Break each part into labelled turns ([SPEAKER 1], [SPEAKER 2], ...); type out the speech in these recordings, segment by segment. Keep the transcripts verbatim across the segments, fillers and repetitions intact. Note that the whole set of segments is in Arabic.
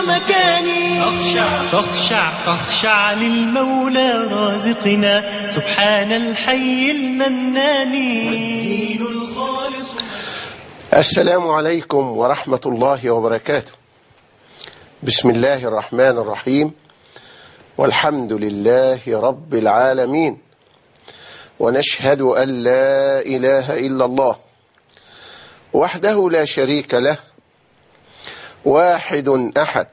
[SPEAKER 1] مكاني. فاخشع فاخشع فاخشع للمولى رازقنا سبحان الحي المنان والدين الخالص.
[SPEAKER 2] السلام عليكم ورحمة الله وبركاته. بسم الله الرحمن الرحيم، والحمد لله رب العالمين، ونشهد أن لا إله إلا الله وحده لا شريك له، واحد أحد،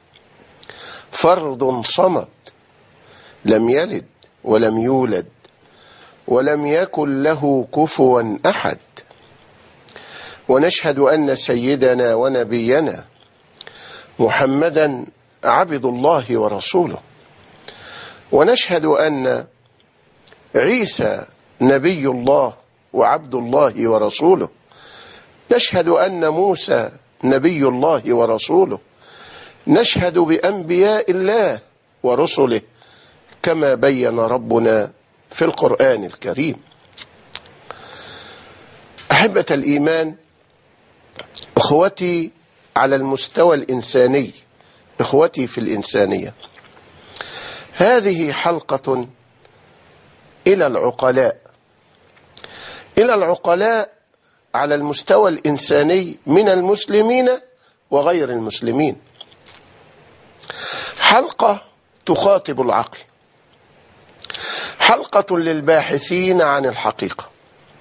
[SPEAKER 2] فرد صمد، لم يلد ولم يولد ولم يكن له كفوا أحد. ونشهد أن سيدنا ونبينا محمدا عبد الله ورسوله، ونشهد أن عيسى نبي الله وعبد الله ورسوله، نشهد أن موسى نبي الله ورسوله، نشهد بأنبياء الله ورسله كما بين ربنا في القرآن الكريم. أحبة الإيمان، إخوتي على المستوى الإنساني، إخوتي في الإنسانية، هذه حلقة إلى العقلاء، إلى العقلاء على المستوى الإنساني من المسلمين وغير المسلمين. حلقة تخاطب العقل، حلقة للباحثين عن الحقيقة،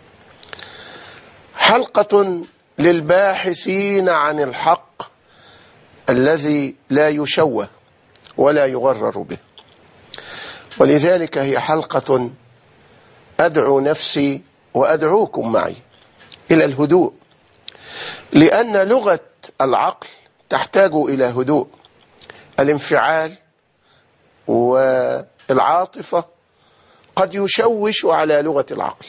[SPEAKER 2] حلقة للباحثين عن الحق الذي لا يشوه ولا يغرر به. ولذلك هي حلقة أدعو نفسي وأدعوكم معي إلى الهدوء، لأن لغة العقل تحتاج إلى هدوء. الانفعال والعاطفة قد يشوش على لغة العقل.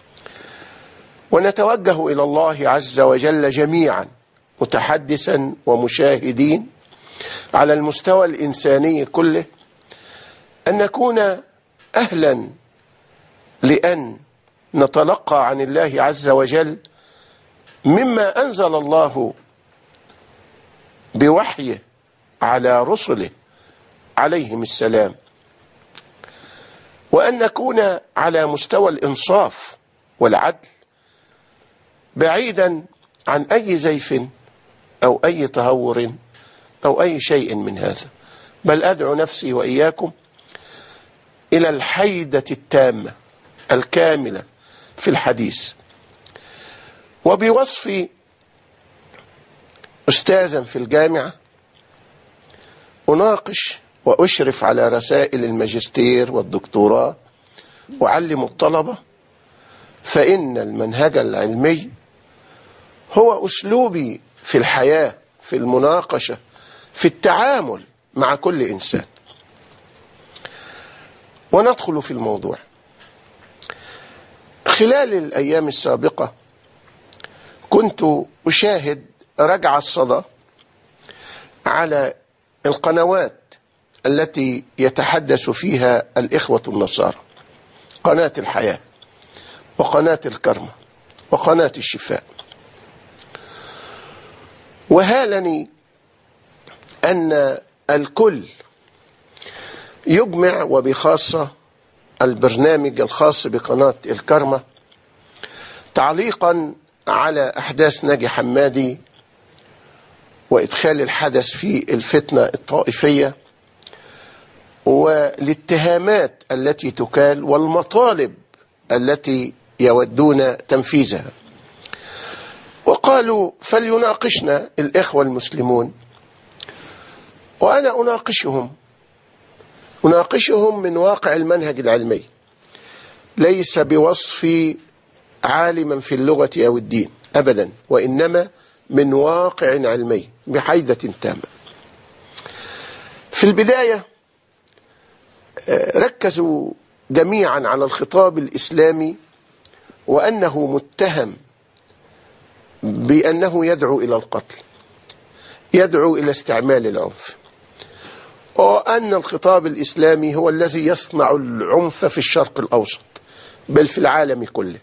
[SPEAKER 2] ونتوجه إلى الله عز وجل جميعا متحدثا ومشاهدين على المستوى الإنساني كله، أن نكون أهلا لأن نتلقى عن الله عز وجل مما أنزل الله بوحيه على رسله عليهم السلام، وأن نكون على مستوى الإنصاف والعدل بعيدا عن أي زيف أو أي تهور أو أي شيء من هذا، بل أدعو نفسي وإياكم إلى الحيدة التامة الكاملة في الحديث. وبوصفي أستاذا في الجامعة أناقش وأشرف على رسائل الماجستير والدكتوراه وأعلم الطلبة، فإن المنهج العلمي هو أسلوبي في الحياة، في المناقشة، في التعامل مع كل إنسان. وندخل في الموضوع. خلال الأيام السابقة كنت أشاهد رجع الصدى على القنوات التي يتحدث فيها الإخوة النصارى، قناة الحياة وقناة الكرمة وقناة الشفاء. وهالني أن الكل يجمع، وبخاصة البرنامج الخاص بقناة الكرمة، تعليقا على أحداث ناجي حمادي وإدخال الحدث في الفتنة الطائفية والاتهامات التي تكال والمطالب التي يودون تنفيذها. وقالوا فليناقشنا الإخوة المسلمون، وأنا أناقشهم أناقشهم من واقع المنهج العلمي، ليس بوصفي عالما في اللغة أو الدين أبدا، وإنما من واقع علمي بحيدة تامة. في البداية ركزوا جميعا على الخطاب الإسلامي وأنه متهم بأنه يدعو إلى القتل، يدعو إلى استعمال العنف، وأن الخطاب الإسلامي هو الذي يصنع العنف في الشرق الأوسط بل في العالم كله.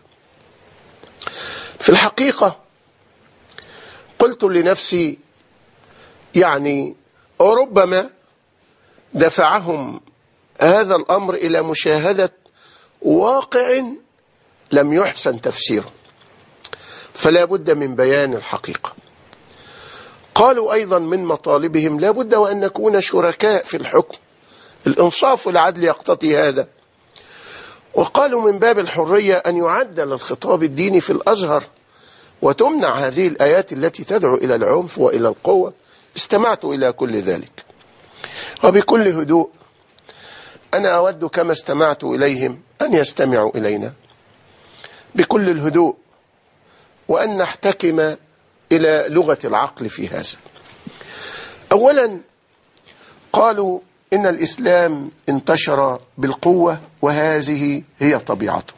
[SPEAKER 2] في الحقيقة قلت لنفسي يعني وربما دفعهم هذا الأمر إلى مشاهدة واقع لم يحسن تفسيره، فلا بد من بيان الحقيقة. قالوا أيضا من مطالبهم لا بد وأن نكون شركاء في الحكم، الإنصاف والعدل يقتضي هذا. وقالوا من باب الحرية أن يعدل الخطاب الديني في الأزهر وتمنع هذه الآيات التي تدعو إلى العنف وإلى القوة. استمعت إلى كل ذلك، وبكل هدوء أنا أود كما استمعت إليهم أن يستمعوا إلينا بكل الهدوء، وأن نحتكم إلى لغة العقل في هذا. أولا قالوا إن الإسلام انتشر بالقوة وهذه هي طبيعته.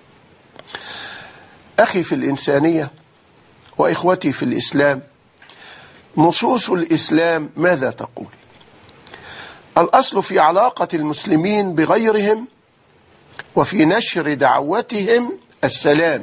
[SPEAKER 2] أخي في الإنسانية وإخوتي في الإسلام، نصوص الإسلام ماذا تقول؟ الأصل في علاقة المسلمين بغيرهم وفي نشر دعوتهم السلام.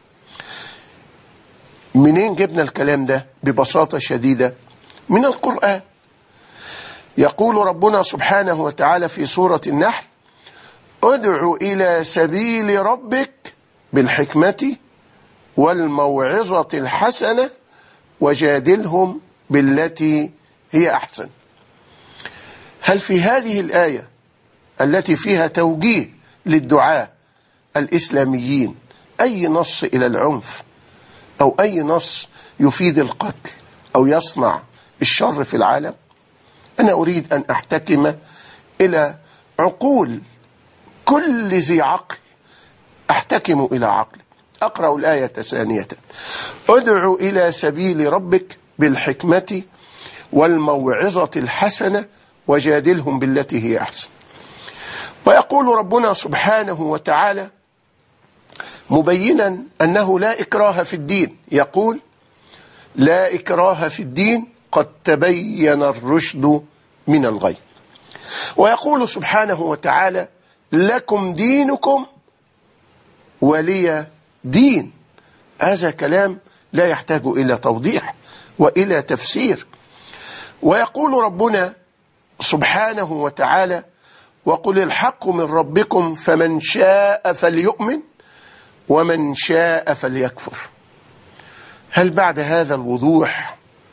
[SPEAKER 2] منين جبنا الكلام ده؟ ببساطة شديدة من القرآن. يقول ربنا سبحانه وتعالى في سورة النحل: ادع إلى سبيل ربك بالحكمة والموعظة الحسنة وجادلهم بالتي هي أحسن. هل في هذه الآية التي فيها توجيه للدعاة الإسلاميين أي نص إلى العنف أو أي نص يفيد القتل أو يصنع الشر في العالم؟ أنا أريد أن أحتكم إلى عقول كل ذي عقل، أحتكم إلى عقل. أقرأ الآية ثانية: ادع إلى سبيل ربك بالحكمة والموعظة الحسنة وجادلهم بالتي هي أحسن. ويقول ربنا سبحانه وتعالى مبينا أنه لا إكراه في الدين، يقول: لا إكراه في الدين قد تبين الرشد من الغي. ويقول سبحانه وتعالى: لكم دينكم ولي دين. هذا كلام لا يحتاج إلى توضيح وإلى تفسير. ويقول ربنا سبحانه وتعالى: وقل الحق من ربكم فمن شاء فليؤمن ومن شاء فليكفر. هل بعد هذا الوضوح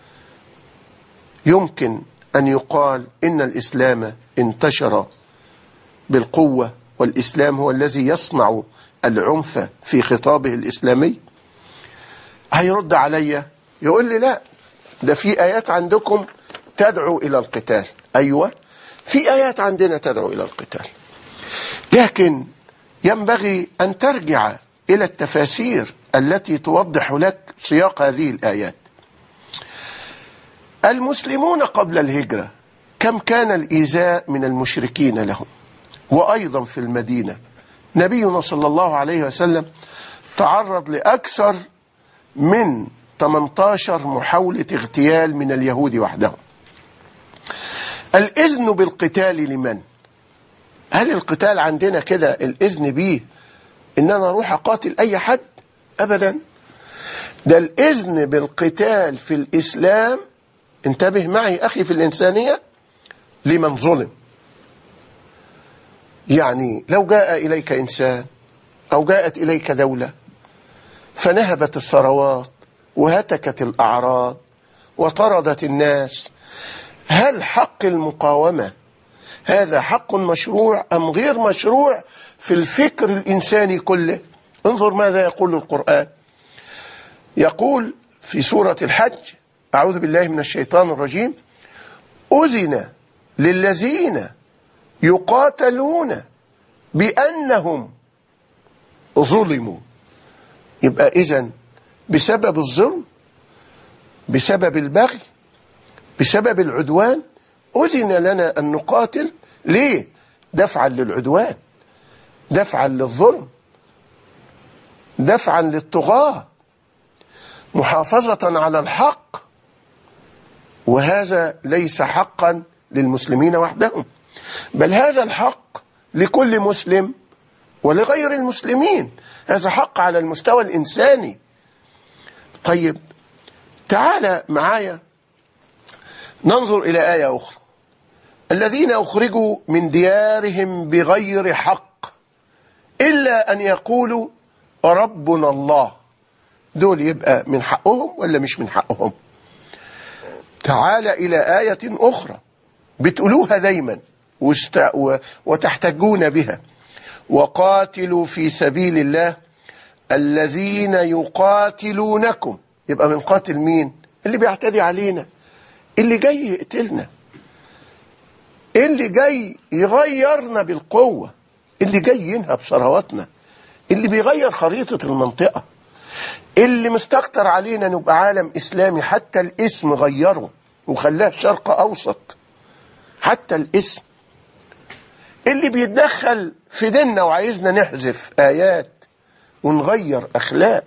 [SPEAKER 2] يمكن أن يقال إن الإسلام انتشر بالقوة والإسلام هو الذي يصنع العنف في خطابه الإسلامي؟ هيرد علي يقول لي: لا، ده في آيات عندكم تدعو إلى القتال. أيوة، في آيات عندنا تدعو إلى القتال، لكن ينبغي أن ترجع إلى التفاسير التي توضح لك سياق هذه الآيات. المسلمون قبل الهجرة كم كان الإيذاء من المشركين لهم؟ وأيضا في المدينة نبينا صلى الله عليه وسلم تعرض لأكثر من ثمانية عشر محاولة اغتيال من اليهود وحدهم. الإذن بالقتال لمن؟ هل القتال عندنا كده الإذن به إن أنا أروح أقاتل أي حد؟ أبدا. ده الإذن بالقتال في الإسلام، انتبه معي أخي في الإنسانية، لمن ظلم. يعني لو جاء إليك إنسان أو جاءت إليك دولة فنهبت الثروات وهتكت الأعراض وطردت الناس، هل حق المقاومة هذا حق مشروع أم غير مشروع في الفكر الإنساني كله؟ انظر ماذا يقول القرآن. يقول في سورة الحج: أعوذ بالله من الشيطان الرجيم: أذن للذين يقاتلون بأنهم ظلموا. يبقى إذن بسبب الظلم، بسبب البغي، بسبب العدوان أذن لنا أن نقاتل. ليه؟ دفعا للعدوان، دفعا للظلم، دفعا للطغاة، محافظة على الحق. وهذا ليس حقا للمسلمين وحدهم، بل هذا الحق لكل مسلم ولغير المسلمين، هذا حق على المستوى الإنساني. طيب تعال معايا ننظر إلى آية أخرى: الذين أخرجوا من ديارهم بغير حق إلا أن يقولوا ربنا الله. دول يبقى من حقهم ولا مش من حقهم؟ تعال إلى آية أخرى بتقولوها دايما وتحتجون بها: وقاتلوا في سبيل الله الذين يقاتلونكم. يبقى من قاتل مين؟ اللي بيعتدي علينا، اللي جاي يقتلنا، اللي جاي يغيرنا بالقوة، اللي جاي ينهب ثرواتنا، اللي بيغير خريطة المنطقة، اللي مستكتر علينا نبقى عالم إسلامي. حتى الاسم غيره وخلاه شرق أوسط، حتى الاسم. اللي بيتدخل في ديننا وعايزنا نحذف آيات ونغير أخلاق.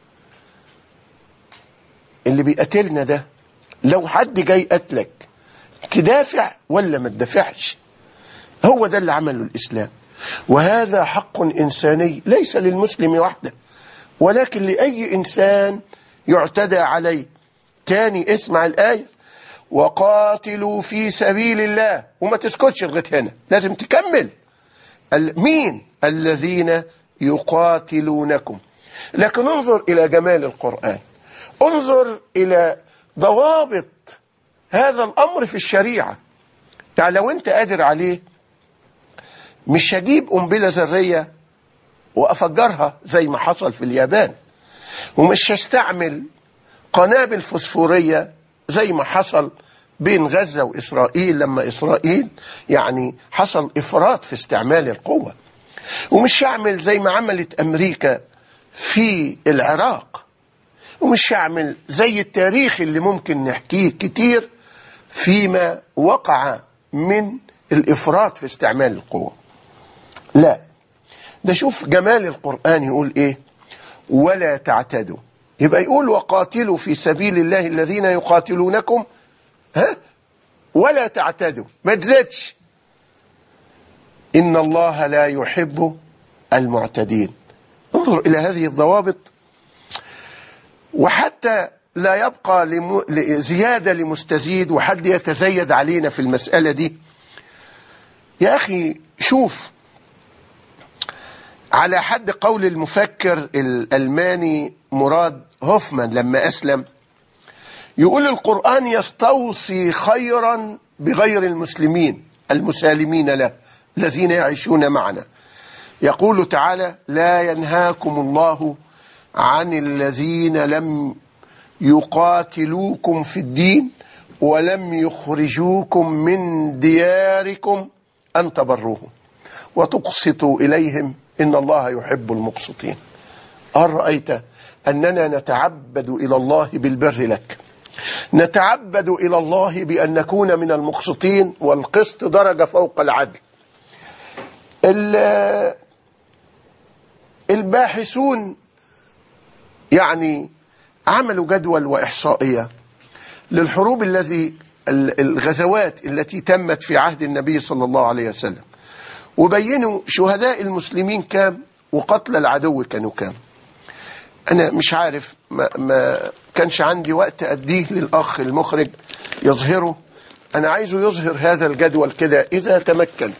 [SPEAKER 2] اللي بيقتلنا ده لو حد جاي قتلك تدافع ولا ما تدافعش؟ هو ده اللي عمله الإسلام، وهذا حق إنساني ليس للمسلم وحده ولكن لأي إنسان يعتدى عليه. تاني اسمع الآية: وقاتلوا في سبيل الله. وما تسكتش لغاية هنا، لازم تكمل. مين؟ الذين يقاتلونكم. لكن انظر إلى جمال القرآن، انظر إلى ضوابط هذا الأمر في الشريعة. يعني لو أنت قادر عليه مش هجيب قنبلة ذرية وأفجرها زي ما حصل في اليابان، ومش هستعمل قنابل فوسفورية زي ما حصل بين غزة وإسرائيل لما إسرائيل يعني حصل إفراط في استعمال القوة، ومش هعمل زي ما عملت أمريكا في العراق، ومش هعمل زي التاريخ اللي ممكن نحكيه كتير فيما وقع من الإفراط في استعمال القوة. لا، ده شوف جمال القرآن يقول إيه: ولا تعتدوا. يبقى يقول وقاتلوا في سبيل الله الذين يقاتلونكم ها ولا تعتدوا، ما تزيدش. إن الله لا يحب المعتدين. انظر إلى هذه الضوابط، وحتى لا يبقى لم... زيادة لمستزيد وحد يتزيد علينا في المسألة دي. يا أخي شوف، على حد قول المفكر الألماني مراد هوفمان لما أسلم، يقول القرآن يستوصي خيرا بغير المسلمين المسالمين له الذين يعيشون معنا. يقول تعالى: لا ينهاكم الله عن الذين لم يقاتلوكم في الدين ولم يخرجوكم من دياركم أن تبروهم وتقسطوا إليهم إن الله يحب المقسطين. هل رأيت أننا نتعبد إلى الله بالبر لك، نتعبد إلى الله بأن نكون من المقسطين، والقسط درجة فوق العدل. الباحثون يعني عملوا جدول وإحصائية للحروب الذي الغزوات التي تمت في عهد النبي صلى الله عليه وسلم، وبينوا شهداء المسلمين كام وقتل العدو كانوا كام. أنا مش عارف، ما, ما كانش عندي وقت أديه للأخ المخرج يظهره. أنا عايزه يظهر هذا الجدول كده إذا تمكن.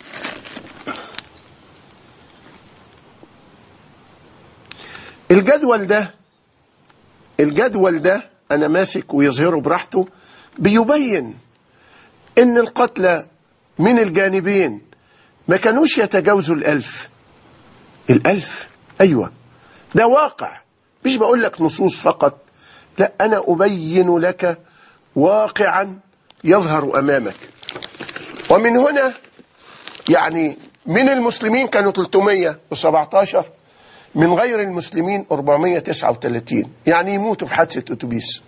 [SPEAKER 2] الجدول ده الجدول ده أنا ماسك ويظهره براحته، بيبين إن القتلى من الجانبين ما كانوش يتجاوزوا الألف. الألف، أيوة، ده واقع، مش بقول لك نصوص فقط، لا، أنا أبين لك واقعا يظهر أمامك. ومن هنا يعني من المسلمين كانوا ثلاثمائة وسبعة عشر، من غير المسلمين أربعمائة وتسعة وثلاثين، يعني يموتوا في حادثة أتوبيس.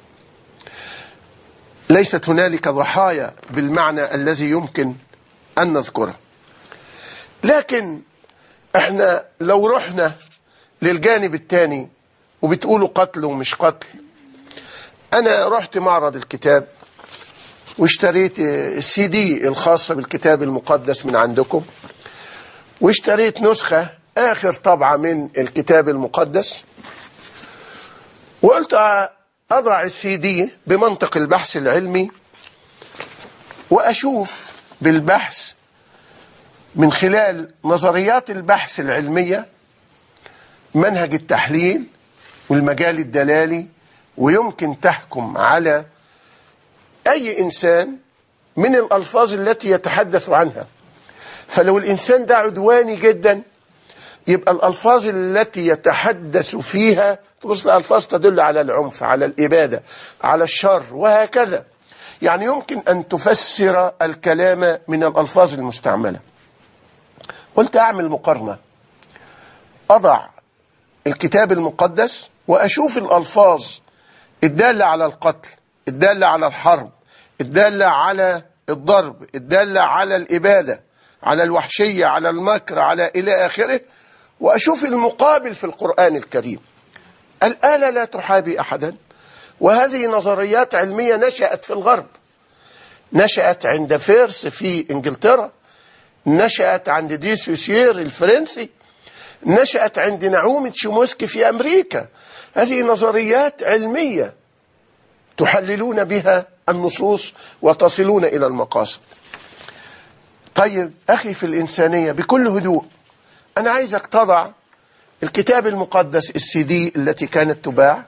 [SPEAKER 2] ليست هنالك ضحايا بالمعنى الذي يمكن أن نذكره. لكن احنا لو رحنا للجانب الثاني وبتقولوا قتل ومش قتل، أنا رحت معرض الكتاب واشتريت السي دي الخاصة بالكتاب المقدس من عندكم، واشتريت نسخة آخر طبعة من الكتاب المقدس، وقلت أضع السي دي بمنطق البحث العلمي وأشوف بالبحث من خلال نظريات البحث العلمية منهج التحليل والمجال الدلالي، ويمكن تحكم على أي إنسان من الألفاظ التي يتحدث عنها. فلو الإنسان ده عدواني جدا يبقى الألفاظ التي يتحدث فيها تبص لألفاظ تدل على العنف، على الإبادة، على الشر، وهكذا. يعني يمكن أن تفسر الكلام من الألفاظ المستعملة. قلت أعمل مقارنة، أضع الكتاب المقدس وأشوف الألفاظ الدالة على القتل، الدالة على الحرب، الدالة على الضرب، الدالة على الإبادة، على الوحشية، على المكر، على إلى آخره، وأشوف المقابل في القرآن الكريم. الآلة لا تحابي أحدا، وهذه نظريات علمية نشأت في الغرب، نشأت عند فيرس في إنجلترا، نشأت عند دي سوسير الفرنسي، نشأت عند نعوم تشومسكي في أمريكا. هذه نظريات علمية تحللون بها النصوص وتصلون إلى المقاصد. طيب أخي في الإنسانية بكل هدوء، أنا عايزك تضع الكتاب المقدس السي دي التي كانت تباع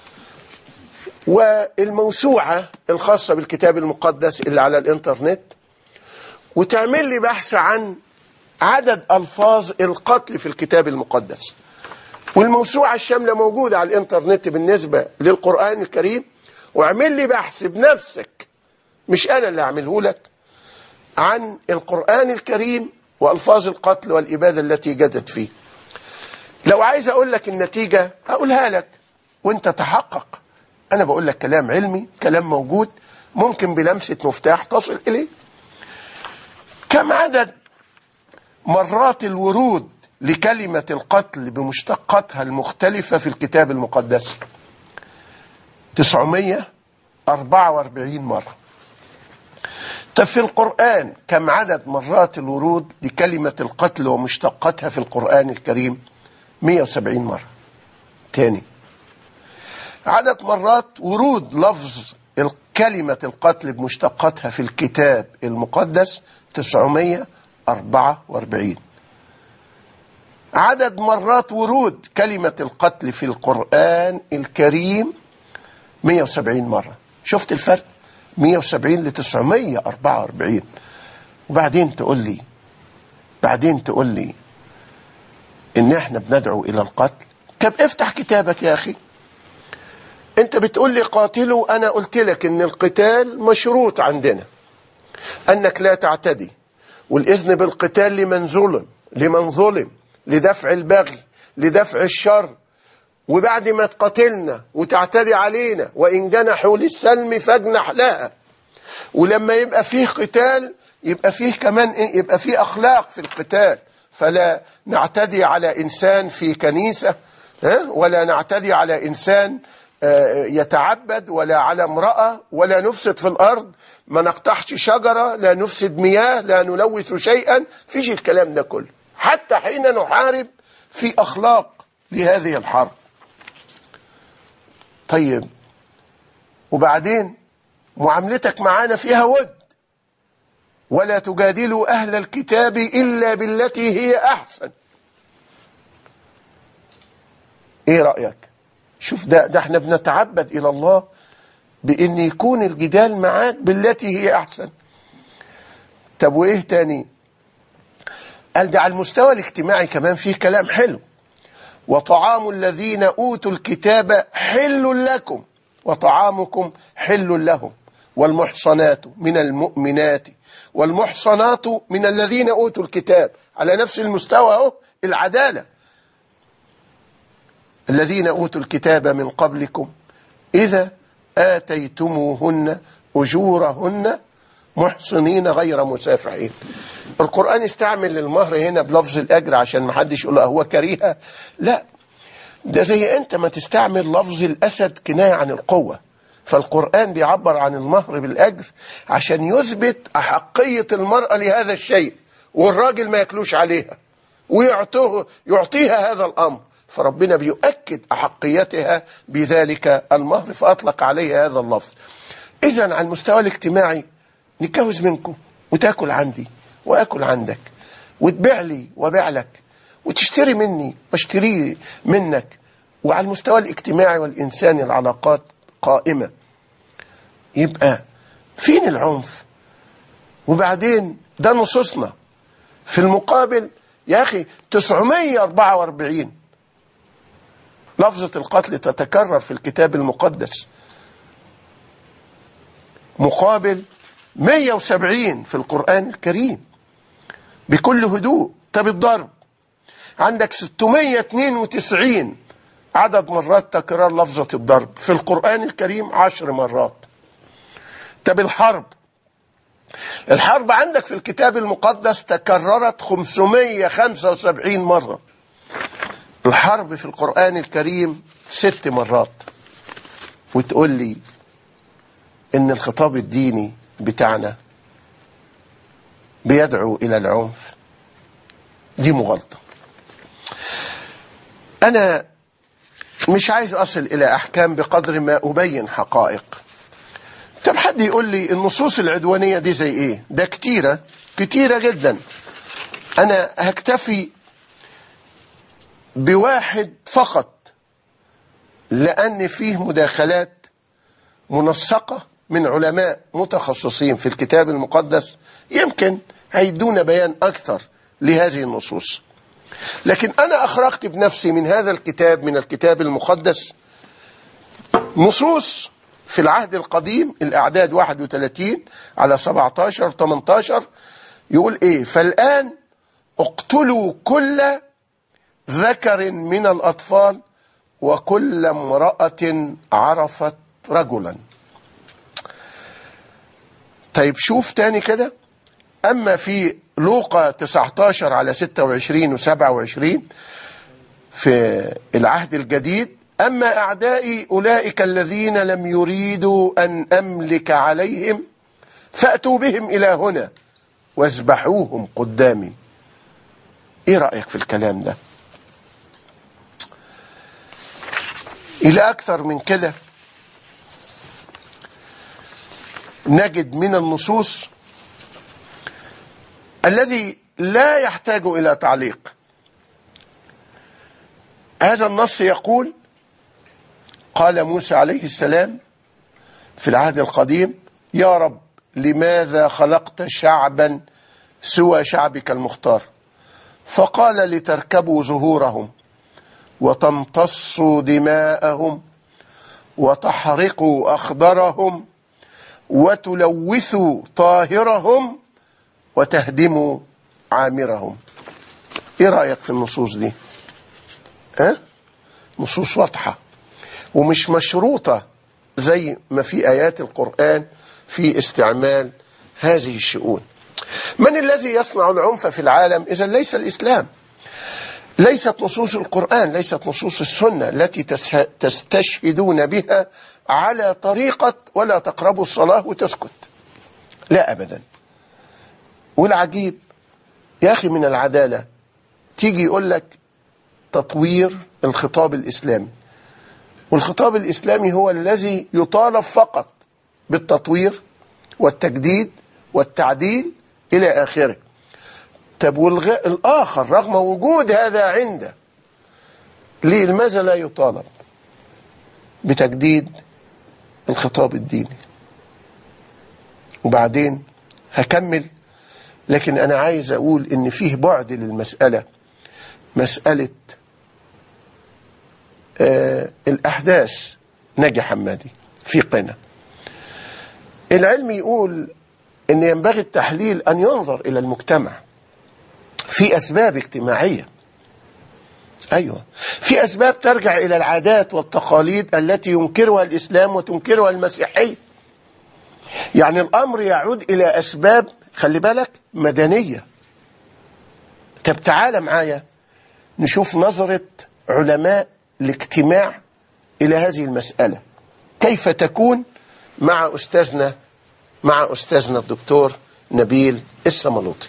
[SPEAKER 2] والموسوعة الخاصة بالكتاب المقدس اللي على الإنترنت، وتعمل لي بحث عن عدد ألفاظ القتل في الكتاب المقدس. والموسوعة الشاملة موجودة على الإنترنت بالنسبة للقرآن الكريم، واعمل لي بحث بنفسك، مش أنا اللي أعمله لك، عن القرآن الكريم وألفاظ القتل والإبادة التي جدت فيه. لو عايز أقول لك النتيجة أقولها لك وانت تحقق. أنا بقول لك كلام علمي، كلام موجود، ممكن بلمسة مفتاح تصل إليه. كم عدد مرات الورود لكلمة القتل بمشتقاتها المختلفة في الكتاب المقدس؟ تسعمائة وأربعة وأربعين مرة. طب في القرآن كم عدد مرات الورود لكلمة القتل ومشتقاتها في القرآن الكريم؟ مئة وسبعين مرة. تاني، عدد مرات ورود لفظ كلمة القتل بمشتقاتها في الكتاب المقدس تسعمائة وأربعة وأربعين. عدد مرات ورود كلمة القتل في القرآن الكريم مئة وسبعين مرة. شفت الفرق؟ مئة وسبعين ل تسعمائة وأربعة وأربعين. وبعدين تقول لي بعدين تقول لي ان احنا بندعو الى القتل. طب افتح كتابك يا اخي، انت بتقول لي قاتلوا، انا قلت لك ان القتال مشروط عندنا، انك لا تعتدي، والاذن بالقتال لمن ظلم لمن ظلم لدفع البغي، لدفع الشر. وبعد ما تقاتلنا وتعتدي علينا وإن جنحوا للسلم فاجنح لها. ولما يبقى فيه قتال يبقى فيه كمان إيه؟ يبقى فيه أخلاق في القتال، فلا نعتدي على إنسان في كنيسة، ولا نعتدي على إنسان يتعبد، ولا على امرأة، ولا نفسد في الأرض، ما نقطعش شجرة، لا نفسد مياه، لا نلوث شيئا. فيش الكلام ده كله، حتى حين نحارب في أخلاق لهذه الحرب. طيب وبعدين معاملتك معانا فيها ود، ولا تجادلوا أهل الكتاب إلا بالتي هي أحسن. إيه رأيك؟ شوف، ده, ده احنا بنتعبد إلى الله بأن يكون الجدال معاك بالتي هي أحسن. طب وإيه تاني؟ قال ده على المستوى الاجتماعي كمان فيه كلام حلو. وطعام الذين أوتوا الكتاب حل لكم وطعامكم حل لهم والمحصنات من المؤمنات والمحصنات من الذين أوتوا الكتاب. على نفس المستوى اهو العدالة. الذين أوتوا الكتاب من قبلكم إذا آتيتموهن أجورهن محصنين غير مسافحين. القرآن استعمل المهر هنا بلفظ الأجر عشان ما حدش يقول هو كريهة، لا، ده زي أنت ما تستعمل لفظ الأسد كناية عن القوة. فالقرآن بيعبر عن المهر بالأجر عشان يثبت أحقية المرأة لهذا الشيء، والراجل ما يكلوش عليها ويعطوه يعطيها هذا الأمر. فربنا بيؤكد أحقيتها بذلك المهر، فأطلق عليه هذا اللفظ. إذن على المستوى الاجتماعي نتجوز منكم وتاكل عندي واكل عندك، وتبيع لي وابيع لك، وتشتري مني واشتري منك، وعلى المستوى الاجتماعي والإنساني العلاقات قائمة. يبقى فين العنف؟ وبعدين ده نصوصنا. في المقابل يا أخي تسعمائة وأربعة وأربعين لفظة القتل تتكرر في الكتاب المقدس، مقابل مئة وسبعين في القرآن الكريم بكل هدوء. طب الضرب عندك ستمائة واثنين وتسعين عدد مرات تكرار لفظة الضرب في القرآن الكريم، عشر مرات. طب الحرب الحرب عندك في الكتاب المقدس تكررت خمسمائة وخمسة وسبعين مرة. الحرب في القرآن الكريم ست مرات. وتقول لي ان الخطاب الديني بتاعنا بيدعو الى العنف؟ دي مغالطة. انا مش عايز اصل الى احكام بقدر ما ابين حقائق. طب حد يقول لي النصوص العدوانية دي زي ايه؟ ده كتيرة كتيرة جدا. انا هكتفي بواحد فقط لان فيه مداخلات منسقة من علماء متخصصين في الكتاب المقدس يمكن هيدون بيان اكثر لهذه النصوص. لكن انا اخرجت بنفسي من هذا الكتاب، من الكتاب المقدس، نصوص في العهد القديم، الاعداد واحد وثلاثين على سبعة عشر ثمانية عشر، يقول ايه؟ فالان اقتلوا كل ذكر من الاطفال وكل امرأة عرفت رجلا. طيب شوف تاني كده. اما في لوقا تسعة عشر على ستة وعشرين وسبعة وعشرين في العهد الجديد، اما اعدائي اولئك الذين لم يريدوا ان املك عليهم فاتوا بهم الى هنا واذبحوهم قدامي. ايه رأيك في الكلام ده؟ الى اكثر من كده نجد من النصوص الذي لا يحتاج إلى تعليق. هذا النص يقول: قال موسى عليه السلام في العهد القديم: يا رب لماذا خلقت شعبا سوى شعبك المختار؟ فقال: لتركبوا ظهورهم وتمتصوا دماءهم وتحرقوا أخضرهم وتلوثوا طاهرهم وتهدموا عامرهم. ايه رأيك في النصوص دي؟ ها؟ نصوص واضحة ومش مشروطة زي ما في آيات القرآن في استعمال هذه الشؤون. من الذي يصنع العنف في العالم إذا ليس الإسلام؟ ليست نصوص القرآن، ليست نصوص السنة التي تستشهدون بها على طريقة ولا تقربوا الصلاة وتسكت. لا أبدا. والعجيب يا أخي من العدالة تيجي يقول لك تطوير الخطاب الإسلامي، والخطاب الإسلامي هو الذي يطالب فقط بالتطوير والتجديد والتعديل إلى آخره. طب والآخر رغم وجود هذا عنده ليه لماذا لا يطالب بتجديد الخطاب الديني؟ وبعدين هكمل، لكن أنا عايز أقول إن فيه بعد للمسألة، مسألة آه الأحداث ناجي حمادي في قنا. العلم يقول إن ينبغي التحليل أن ينظر إلى المجتمع في أسباب اجتماعية. أيوة، في أسباب ترجع إلى العادات والتقاليد التي ينكرها الإسلام وتنكرها المسيحية. يعني الأمر يعود إلى أسباب، خلي بالك، مدنية. طب تعال معايا نشوف نظرة علماء الاجتماع إلى هذه المسألة كيف تكون مع أستاذنا مع أستاذنا الدكتور نبيل السملوطي.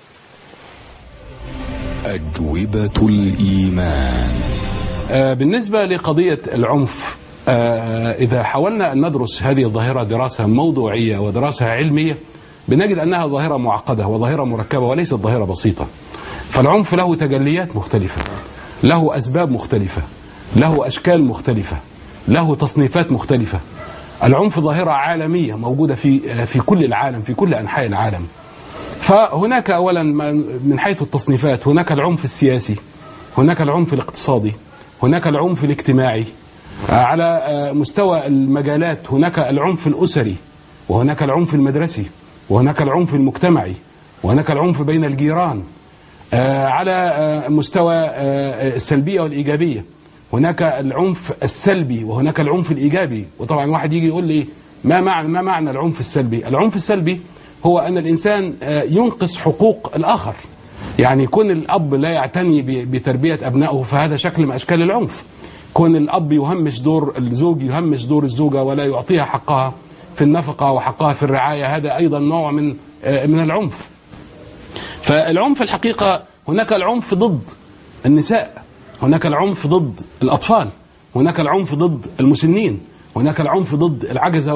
[SPEAKER 3] أجوبة الإيمان.
[SPEAKER 4] آه بالنسبة لقضية العنف، آه إذا حاولنا أن ندرس هذه الظاهرة دراسة موضوعية ودراسة علمية بنجد أنها ظاهرة معقدة وظاهرة مركبة وليست ظاهرة بسيطة. فالعنف له تجليات مختلفة، له أسباب مختلفة، له أشكال مختلفة، له تصنيفات مختلفة. العنف ظاهرة عالمية موجودة في في كل العالم، في كل أنحاء العالم. فهناك أولا من حيث التصنيفات هناك العنف السياسي، هناك العنف الاقتصادي، هناك العنف الاجتماعي. على مستوى المجالات هناك العنف الأسري، وهناك العنف المدرسي، وهناك العنف المجتمعي، وهناك العنف بين الجيران. على مستوى السلبية والإيجابية هناك العنف السلبي وهناك العنف الإيجابي. وطبعا واحد يجي يقول لي ما معنى ما معنى العنف السلبي؟ العنف السلبي هو أن الإنسان ينقص حقوق الآخر. يعني يكون الأب لا يعتني بتربية أبنائه، فهذا شكل من أشكال العنف. كون الأب يهمش دور الزوج، يهمش دور الزوجة ولا يعطيها حقها في النفقة وحقها في الرعاية، هذا أيضا نوع من من العنف. فالعنف الحقيقة هناك العنف ضد النساء، هناك العنف ضد الأطفال، هناك العنف ضد المسنين، هناك العنف ضد العجزة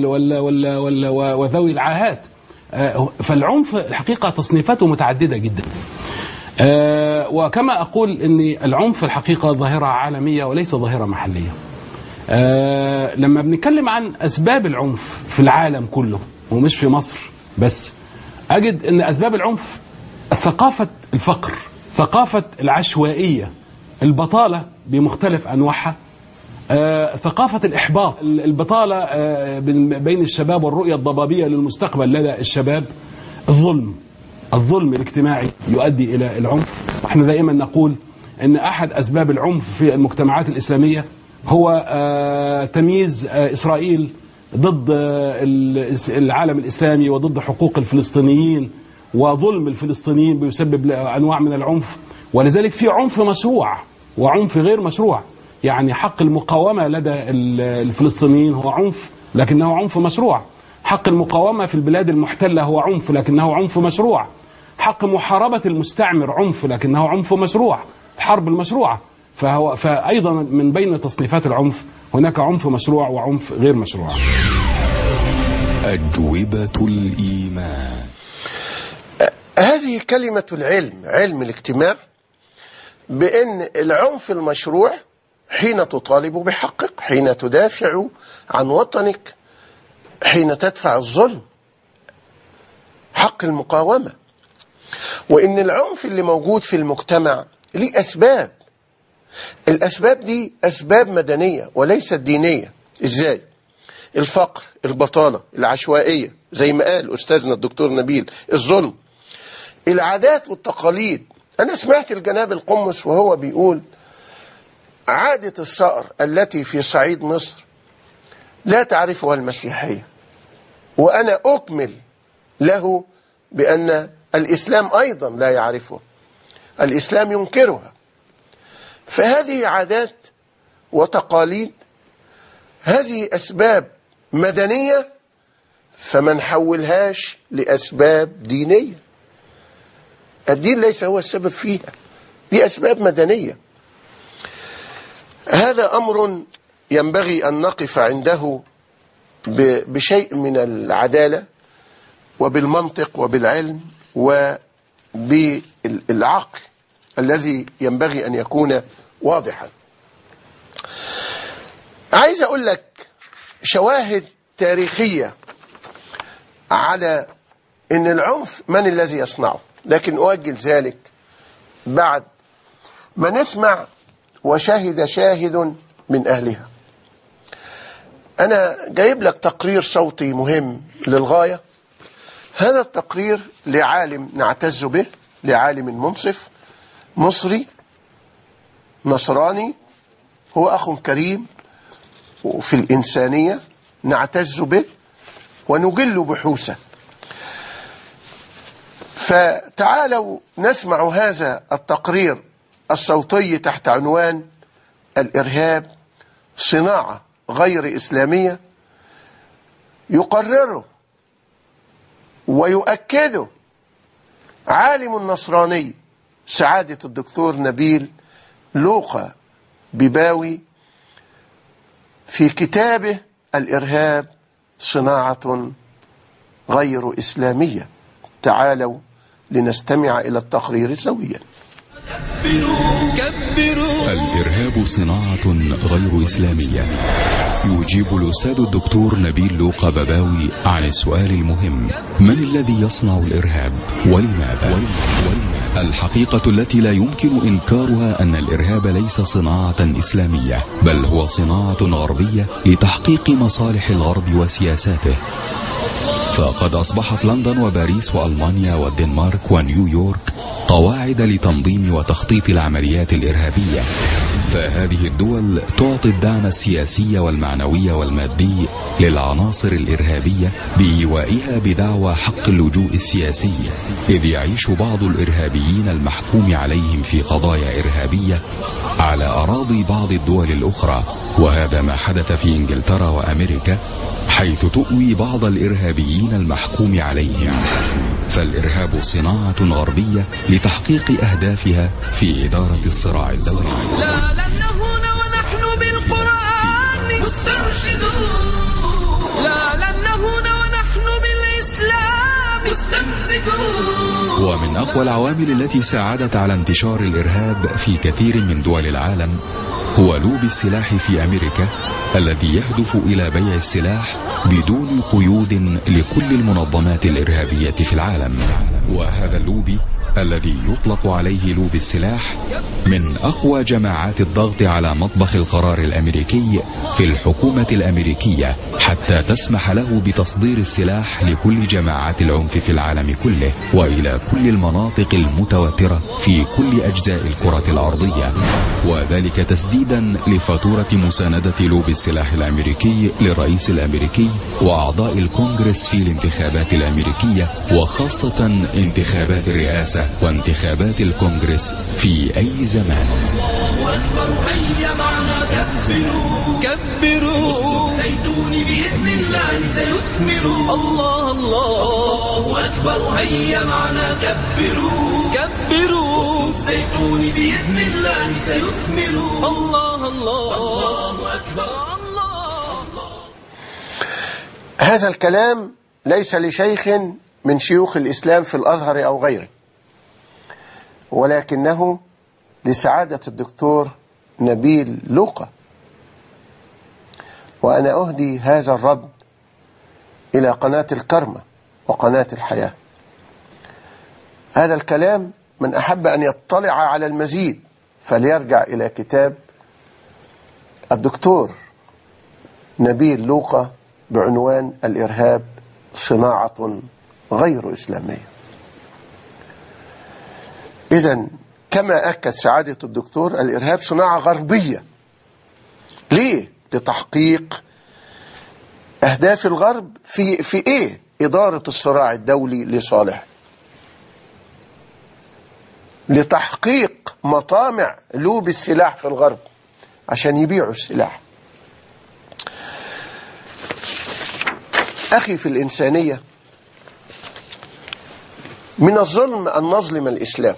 [SPEAKER 4] وذوي العاهات. فالعنف الحقيقة تصنيفاته متعددة جدا. وكما أقول أن العنف الحقيقة ظاهرة عالمية وليس ظاهرة محلية. لما بنتكلم عن أسباب العنف في العالم كله ومش في مصر بس، أجد أن أسباب العنف ثقافة الفقر، ثقافة العشوائية، البطالة بمختلف أنواعها، آه، ثقافة الإحباط، البطالة آه، بين الشباب والرؤية الضبابية للمستقبل لدى الشباب، الظلم، الظلم الاجتماعي يؤدي إلى العنف. احنا دائما نقول أن أحد أسباب العنف في المجتمعات الإسلامية هو آه، تمييز آه، إسرائيل ضد آه، العالم الإسلامي وضد حقوق الفلسطينيين، وظلم الفلسطينيين بيسبب أنواع من العنف. ولذلك في عنف مشروع وعنف غير مشروع. يعني حق المقاومة لدى الفلسطينيين هو عنف لكنه عنف مشروع، حق المقاومة في البلاد المحتلة هو عنف لكنه عنف مشروع، حق محاربة المستعمر عنف لكنه عنف مشروع، الحرب المشروعة. فهو فأيضا من بين تصنيفات العنف هناك عنف مشروع وعنف غير مشروع.
[SPEAKER 3] أجوبة الإيمان.
[SPEAKER 2] هذه كلمة العلم، علم الاجتماع، بأن العنف المشروع حين تطالب بحقك، حين تدافع عن وطنك، حين تدفع الظلم، حق المقاومة. وإن العنف اللي موجود في المجتمع ليه أسباب، الأسباب دي أسباب مدنية وليست دينية. إزاي؟ الفقر، البطالة، العشوائية، زي ما قال أستاذنا الدكتور نبيل، الظلم، العادات والتقاليد. أنا سمعت الجناب القمص وهو بيقول عادة الصقر التي في صعيد مصر لا تعرفها المسيحية، وأنا أكمل له بأن الإسلام أيضا لا يعرفها، الإسلام ينكرها. فهذه عادات وتقاليد، هذه أسباب مدنية، فما نحولهاش لأسباب دينية. الدين ليس هو السبب فيها، دي أسباب مدنية. هذا أمر ينبغي أن نقف عنده بشيء من العدالة وبالمنطق وبالعلم وبالعقل الذي ينبغي أن يكون واضحا. عايز أقول لك شواهد تاريخية على أن العنف من الذي يصنعه، لكن أؤجل ذلك بعد ما نسمع وشاهد شاهد من أهلها. أنا جايب لك تقرير صوتي مهم للغاية. هذا التقرير لعالم نعتز به، لعالم منصف مصري نصراني، هو أخ كريم وفي الإنسانية نعتز به ونجل بحوثه. فتعالوا نسمع هذا التقرير الصوتي تحت عنوان الإرهاب صناعة غير إسلامية، يقرره ويؤكده عالم النصراني سعادة الدكتور نبيل لوقا بباوي في كتابه الإرهاب صناعة غير إسلامية. تعالوا لنستمع إلى التقرير سويا.
[SPEAKER 3] الإرهاب صناعة غير إسلامية. يجيب الأستاذ الدكتور نبيل لوقا بباوي عن السؤال المهم: من الذي يصنع الإرهاب ولماذا؟ الحقيقة التي لا يمكن إنكارها أن الإرهاب ليس صناعة إسلامية، بل هو صناعة غربية لتحقيق مصالح الغرب وسياساته. فقد أصبحت لندن وباريس وألمانيا والدنمارك ونيويورك قواعد لتنظيم وتخطيط العمليات الإرهابية. فهذه الدول تعطي الدعم السياسي والمعنوي والمادي للعناصر الإرهابية بإيوائها بدعوى حق اللجوء السياسي، إذ يعيش بعض الإرهابيين المحكوم عليهم في قضايا إرهابية على أراضي بعض الدول الأخرى. وهذا ما حدث في إنجلترا وأمريكا، حيث تؤوي بعض الإرهابيين المحكوم عليهم. فالإرهاب صناعة غربية لتحقيق أهدافها في إدارة الصراع الدولي.
[SPEAKER 1] لا لن نهون ونحن بالقرآن مسترشدون، لا لن نهون ونحن بالإسلام مستمسكون.
[SPEAKER 3] ومن أقوى العوامل التي ساعدت على انتشار الإرهاب في كثير من دول العالم هو لوبي السلاح في أمريكا، الذي يهدف إلى بيع السلاح بدون قيود لكل المنظمات الإرهابية في العالم. وهذا اللوبي الذي يطلق عليه لوبي السلاح من أقوى جماعات الضغط على مطبخ القرار الأمريكي في الحكومة الأمريكية، حتى تسمح له بتصدير السلاح لكل جماعات العنف في العالم كله وإلى كل المناطق المتوترة في كل أجزاء الكرة الأرضية، وذلك تسديدا لفاتورة مساندة لوبي السلاح الأمريكي للرئيس الأمريكي وأعضاء الكونغرس في الانتخابات الأمريكية، وخاصة انتخابات الرئاسة وانتخابات الكونغرس في أي زمان.
[SPEAKER 1] هيا معنا كبروا كبروا زيتون بإذن الله سيثمر. الله الله أكبر. هيا معنا كبروا كبروا زيتون بإذن الله سيثمر. الله الله أكبر. الله الله.
[SPEAKER 2] هذا الكلام ليس لشيخ من شيوخ الإسلام في الأزهر أو غيره، ولكنه لسعادة الدكتور نبيل لوقا. وأنا أهدي هذا الرد إلى قناة الكرمة وقناة الحياة. هذا الكلام من أحب أن يطلع على المزيد فليرجع إلى كتاب الدكتور نبيل لوقا بعنوان الإرهاب صناعة غير إسلامية. إذن كما أكد سعادة الدكتور، الإرهاب صناعة غربية. ليه؟ لتحقيق أهداف الغرب في في إيه؟ إدارة الصراع الدولي لصالحه، لتحقيق مطامع لوبي السلاح في الغرب عشان يبيعوا السلاح. أخي في الإنسانية، من الظلم أن نظلم الإسلام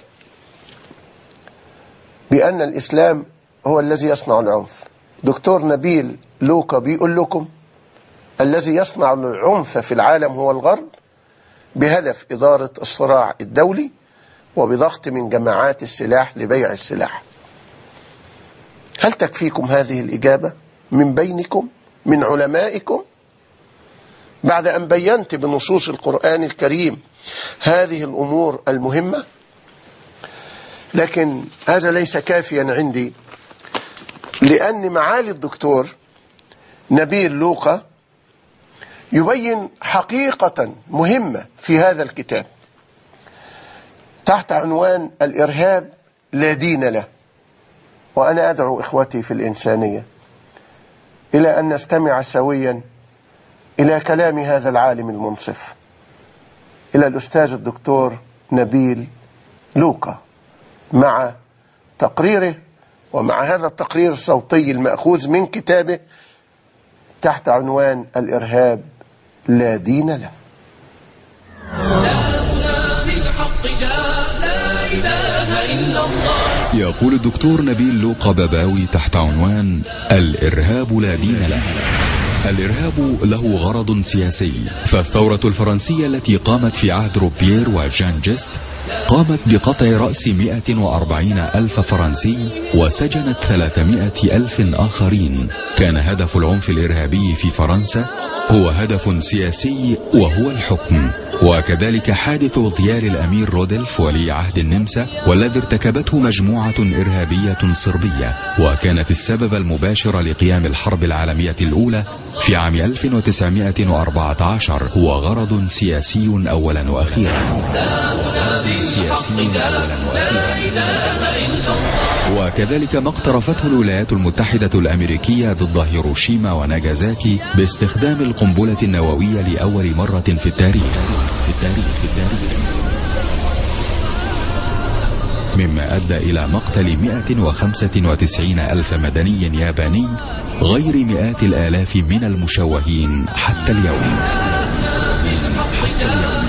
[SPEAKER 2] بأن الإسلام هو الذي يصنع العنف. دكتور نبيل لوقا بيقول لكم الذي يصنع العنف في العالم هو الغرب، بهدف إدارة الصراع الدولي وبضغط من جماعات السلاح لبيع السلاح. هل تكفيكم هذه الإجابة من بينكم من علمائكم بعد أن بينت بنصوص القرآن الكريم هذه الأمور المهمة؟ لكن هذا ليس كافيا عندي، لأن معالي الدكتور نبيل لوقا يبين حقيقة مهمة في هذا الكتاب تحت عنوان الإرهاب لا دين له. وأنا أدعو إخوتي في الإنسانية إلى أن نستمع سويا إلى كلام هذا العالم المنصف، إلى الأستاذ الدكتور نبيل لوقا، مع تقريره ومع هذا التقرير الصوتي المأخوذ من كتابه تحت عنوان الإرهاب لا دين له.
[SPEAKER 3] يقول الدكتور نبيل لوقا بباوي تحت عنوان الإرهاب لا دين له: الإرهاب له غرض سياسي، فالثورة الفرنسية التي قامت في عهد روبيير وجان جيست قامت بقطع رأس مئة وأربعين ألف فرنسي وسجنت ثلاثمائة ألف آخرين. كان هدف العنف الإرهابي في فرنسا هو هدف سياسي وهو الحكم. وكذلك حادث اغتيال الأمير رودلف ولي عهد النمسا والذي ارتكبته مجموعة إرهابية صربية، وكانت السبب المباشر لقيام الحرب العالمية الأولى في عام ألف وتسعمائة وأربعة عشر هو غرض سياسي أولا وأخيرا. سياسي أولا وأخيرا. وكذلك ما اقترفته الولايات المتحدة الأمريكية ضد هيروشيما وناغازاكي باستخدام القنبلة النووية لأول مرة في التاريخ في التاريخ في التاريخ مما أدى إلى مقتل مئة وخمسة وتسعين ألف مدني ياباني غير مئات الآلاف من المشوهين حتى اليوم. حتى اليوم.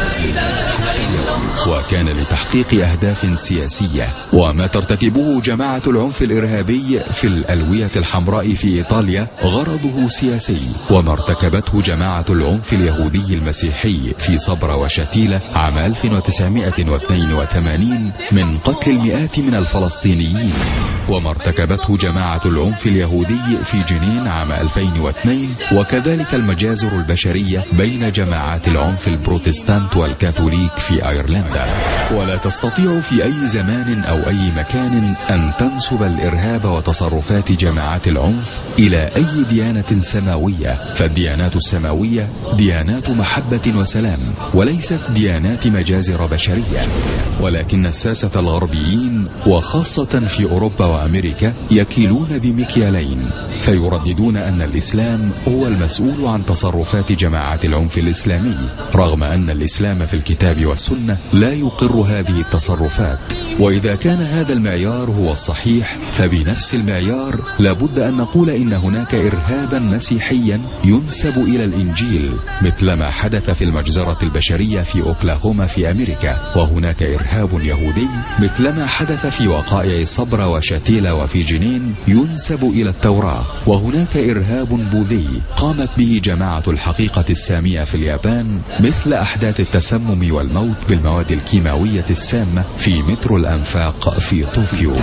[SPEAKER 3] وكان لتحقيق أهداف سياسية. وما ترتكبه جماعة العنف الإرهابي في الألوية الحمراء في إيطاليا غرضه سياسي، وما ارتكبته جماعة العنف اليهودي المسيحي في صبرا وشتيلة عام ألف وتسعمائة واثنين وثمانين من قتل المئات من الفلسطينيين، وما ارتكبته جماعة العنف اليهودي في جنين عام ألفين واثنين، وكذلك المجازر البشرية بين جماعات العنف البروتستانت والكاثوليك في أيرلندا. ولا تستطيع في أي زمان أو أي مكان أن تنسب الإرهاب وتصرفات جماعات العنف إلى أي ديانة سماوية، فالديانات السماوية ديانات محبة وسلام وليست ديانات مجازر بشرية. ولكن الساسة الغربيين وخاصة في أوروبا وأمريكا يكيلون بمكيالين، فيرددون أن الإسلام هو المسؤول عن تصرفات جماعات العنف الإسلامي، رغم أن الإسلام في الكتاب والسنة لا يقر هذه التصرفات. وإذا كان هذا المعيار هو الصحيح، فبنفس المعيار لابد أن نقول إن هناك إرهابا مسيحيا ينسب إلى الإنجيل، مثل ما حدث في المجزرة البشرية في أوكلاهوما في أمريكا، وهناك إرهاب يهودي مثل ما حدث في وقائع صبرا وشتيلة وفي جنين ينسب إلى التوراة، وهناك إرهاب بوذي قامت به جماعة الحقيقة السامية في اليابان، مثل أحداث التسمم والموت بالمواد الكيماوية السامة في مترو الأنفاق في طوكيو.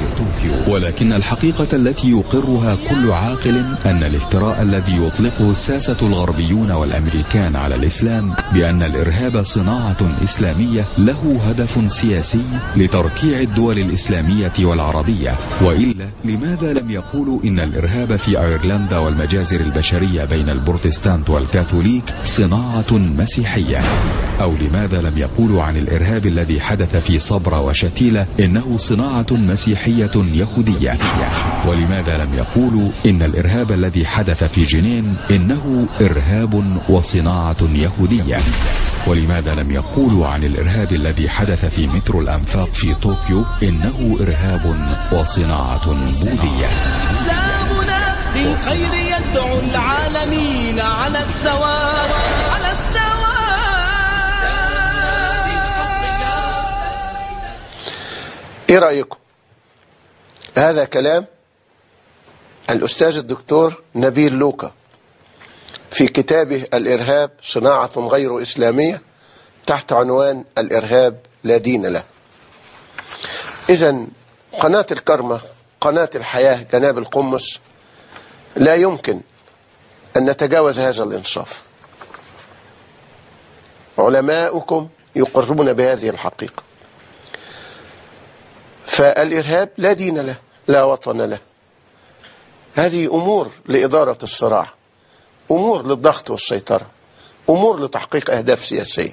[SPEAKER 3] ولكن الحقيقة التي يقرها كل عاقل أن الافتراء الذي يطلقه الساسة الغربيون والأمريكان على الإسلام بأن الإرهاب صناعة إسلامية له هدف سياسي لتركيع الدول الإسلامية والعربية. وإلا لماذا لم يقولوا إن الإرهاب في أيرلندا والمجازر البشرية بين البروتستانت والكاثوليك صناعة مسيحية؟ أو لماذا لم يقولوا عن الإرهاب الذي حدث في صبرا وشتيلة إنه صناعة مسيحية يهودية؟ ولماذا لم يقولوا إن الإرهاب الذي حدث في جنين إنه إرهاب وصناعة يهودية؟ ولماذا لم يقولوا عن الإرهاب الذي حدث في مترو الأنفاق في طوكيو إنه إرهاب وصناعة بوذية؟
[SPEAKER 1] إسلامنا للخير يدعو العالمين على السواء على السواء.
[SPEAKER 2] ايه رأيكم؟ هذا كلام الأستاذ الدكتور نبيل لوقا في كتابه الإرهاب صناعة غير إسلامية تحت عنوان الإرهاب لا دين له. إذن قناة الكرمة، قناة الحياة جناب القمص، لا يمكن أن نتجاوز هذا الإنصاف. علماؤكم يقرون بهذه الحقيقة. فالإرهاب لا دين له، لا وطن له. هذه أمور لإدارة الصراع، أمور للضغط والسيطرة، أمور لتحقيق أهداف سياسية.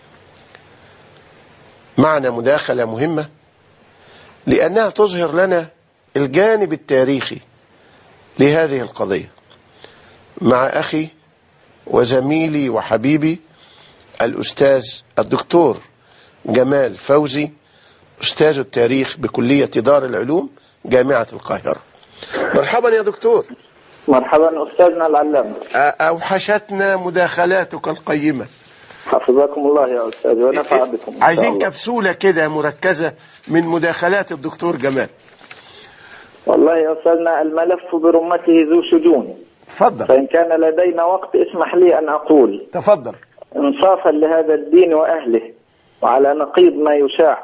[SPEAKER 2] معنا مداخلة مهمة لأنها تظهر لنا الجانب التاريخي لهذه القضية مع أخي وزميلي وحبيبي الأستاذ الدكتور جمال فوزي، أستاذ التاريخ بكلية دار العلوم جامعة القاهرة. مرحبا يا دكتور.
[SPEAKER 5] مرحبا أستاذنا العلامة.
[SPEAKER 2] أوحشتنا مداخلاتك القيمة.
[SPEAKER 5] حفظكم الله يا أستاذ ونفع بكم.
[SPEAKER 2] عايزين كبسولة كده مركزة من مداخلات الدكتور جمال.
[SPEAKER 5] والله يا أستاذنا الملف برمته ذو شجون.
[SPEAKER 2] تفضل.
[SPEAKER 5] فإن كان لدينا وقت اسمح لي أن أقول
[SPEAKER 2] تفضل.
[SPEAKER 5] انصافا لهذا الدين وأهله وعلى نقيض ما يشاع،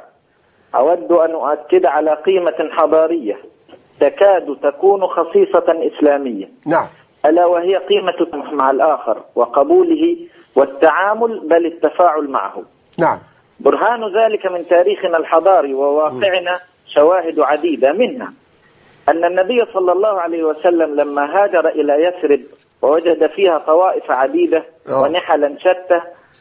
[SPEAKER 5] أود أن أؤكد على قيمة حضارية تكاد تكون خصيصة إسلامية.
[SPEAKER 2] نعم.
[SPEAKER 5] ألا وهي قيمة التسامح مع الآخر وقبوله والتعامل بل التفاعل معه.
[SPEAKER 2] نعم.
[SPEAKER 5] برهان ذلك من تاريخنا الحضاري وواقعنا شواهد عديدة، منها أن النبي صلى الله عليه وسلم لما هاجر إلى يثرب ووجد فيها طوائف عديدة
[SPEAKER 2] أوه.
[SPEAKER 5] ونحلا شتى،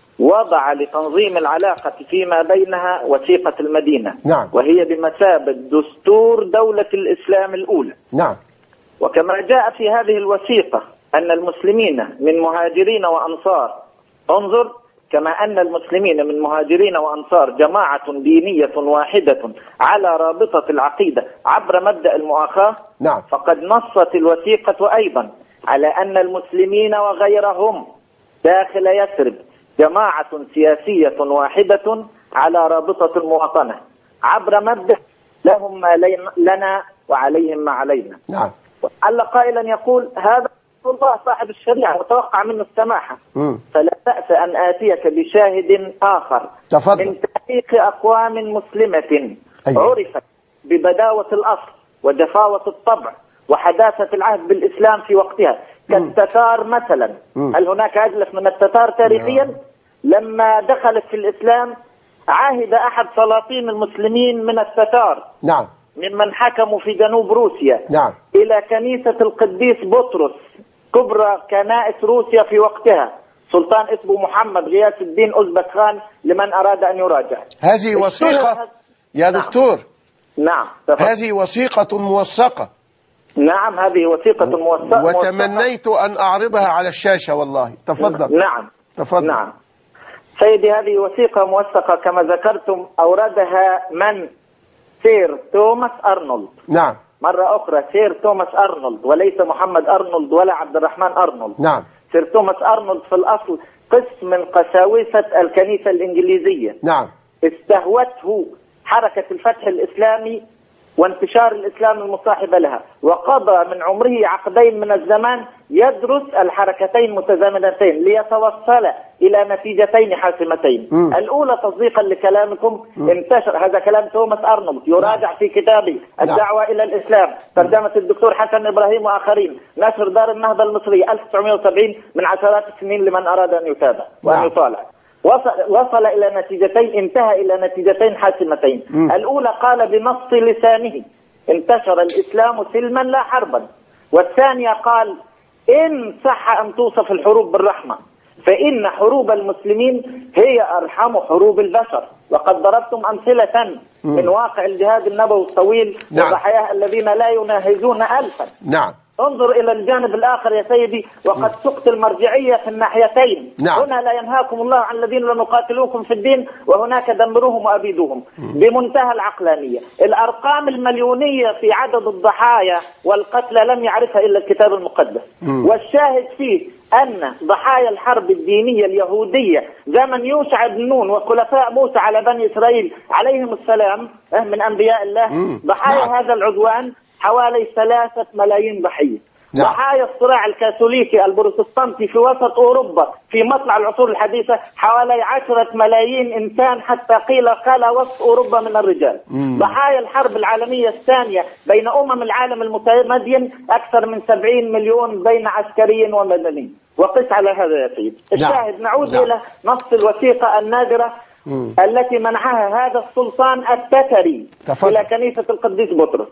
[SPEAKER 5] وضع لتنظيم العلاقة فيما بينها وثيقة المدينة.
[SPEAKER 2] نعم.
[SPEAKER 5] وهي بمثابة دستور دولة الإسلام الأولى.
[SPEAKER 2] نعم.
[SPEAKER 5] وكما جاء في هذه الوثيقة أن المسلمين من مهاجرين وأنصار، انظر، كما أن المسلمين من مهاجرين وأنصار جماعة دينية واحدة على رابطة العقيدة عبر مبدأ المؤاخاة.
[SPEAKER 2] نعم.
[SPEAKER 5] فقد نصت الوثيقة أيضا على أن المسلمين وغيرهم داخل يثرب جماعة سياسية واحدة على رابطة المواطنة عبر مبدأ لهم ما لنا وعليهم ما علينا.
[SPEAKER 2] نعم.
[SPEAKER 5] على قائلا يقول هذا الله صاحب الشريعة وتوقع منه السماحة.
[SPEAKER 2] مم.
[SPEAKER 5] فلا بأس أن آتيك بشاهد آخر.
[SPEAKER 2] تفضل.
[SPEAKER 5] من تاريخ أقوام مسلمة
[SPEAKER 2] أيوة.
[SPEAKER 5] عرفت ببداوة الأصل وجفاوة الطبع وحداثة العهد بالإسلام في وقتها كالتتار مثلا.
[SPEAKER 2] مم.
[SPEAKER 5] هل هناك أجلس من التتار تاريخيا؟
[SPEAKER 2] نعم.
[SPEAKER 5] لما دخلت في الإسلام عاهد أحد سلاطين المسلمين من التتار،
[SPEAKER 2] نعم،
[SPEAKER 5] ممن حكموا في جنوب روسيا،
[SPEAKER 2] نعم،
[SPEAKER 5] إلى كنيسة القديس بطرس كبرى كنائس روسيا في وقتها، سلطان اسمه محمد غياث الدين أوزبك خان، لمن أراد أن يراجع.
[SPEAKER 2] هذه وثيقة يا دكتور.
[SPEAKER 5] نعم.
[SPEAKER 2] هذه وثيقة موثقة.
[SPEAKER 5] نعم، هذه وثيقة موثقة
[SPEAKER 2] وتمنيت أن أعرضها على الشاشة والله. تفضل.
[SPEAKER 5] نعم.
[SPEAKER 2] تفضل.
[SPEAKER 5] نعم سيدي، هذه وثيقة موثقة كما ذكرتم، أوردها من؟ سير توماس أرنولد.
[SPEAKER 2] نعم.
[SPEAKER 5] مرة أخرى سير توماس أرنولد، وليس محمد أرنولد ولا عبد الرحمن أرنولد.
[SPEAKER 2] نعم.
[SPEAKER 5] سير توماس أرنولد في الأصل قسم من قساوسة الكنيسة الإنجليزية.
[SPEAKER 2] نعم.
[SPEAKER 5] استهوته حركة الفتح الإسلامي وانتشار الإسلام المصاحبة لها، وقضى من عمره عقدين من الزمان يدرس الحركتين متزامنتين ليتوصل إلى نتيجتين حاسمتين.
[SPEAKER 2] م. الأولى
[SPEAKER 5] تصديقا لكلامكم م. انتشر هذا كلام توماس أرنولد، يراجع في كتابه الدعوة إلى الإسلام، ترجمة الدكتور حسن إبراهيم وآخرين، نشر دار النهضة المصرية ألف وتسعمائة وسبعين، من عشرات السنين لمن أراد أن يتابع وأن يطالع. وصل, وصل إلى نتيجتين، انتهى إلى نتيجتين حاسمتين. م. الأولى قال بنص لسانه انتشر الإسلام سلما لا حربا، والثانية قال إن صح أن توصف الحروب بالرحمة فإن حروب المسلمين هي أرحم حروب البشر، وقد ضربتم أمثلة م. من واقع الجهاد النبوي الطويل. نعم. وضحاياه الذين لا يناهزون ألفا.
[SPEAKER 2] نعم.
[SPEAKER 5] انظر إلى الجانب الآخر يا سيدي، وقد سقط المرجعية في الناحيتين.
[SPEAKER 2] نعم.
[SPEAKER 5] هنا لا ينهاكم الله عن الذين لم يقاتلوكم في الدين، وهناك دمروهم وأبيدوهم بمنتهى العقلانية. الأرقام المليونية في عدد الضحايا والقتلى لم يعرفها إلا الكتاب المقدس. م. والشاهد فيه أن ضحايا الحرب الدينية اليهودية زمن يوشع بن نون وخلفاء موسى على بني إسرائيل عليهم السلام من أنبياء الله، م. ضحايا نعم. هذا العدوان حوالي ثلاثة ملايين ضحية. نعم. ضحايا الصراع الكاثوليكي البروتستانتي في وسط أوروبا في مطلع العصور الحديثة حوالي عشرة ملايين إنسان، حتى قيل قال وسط أوروبا من الرجال. مم. ضحايا الحرب العالمية الثانية بين أمم العالم المتمدين أكثر من سبعين مليون بين عسكري ومدني. وقس على هذا يا سيدي. الشاهد نعم. نعود نعم. إلى نص الوثيقة النادرة مم. التي منحها هذا السلطان التتري تفضل. إلى كنيسة القديس بطرس.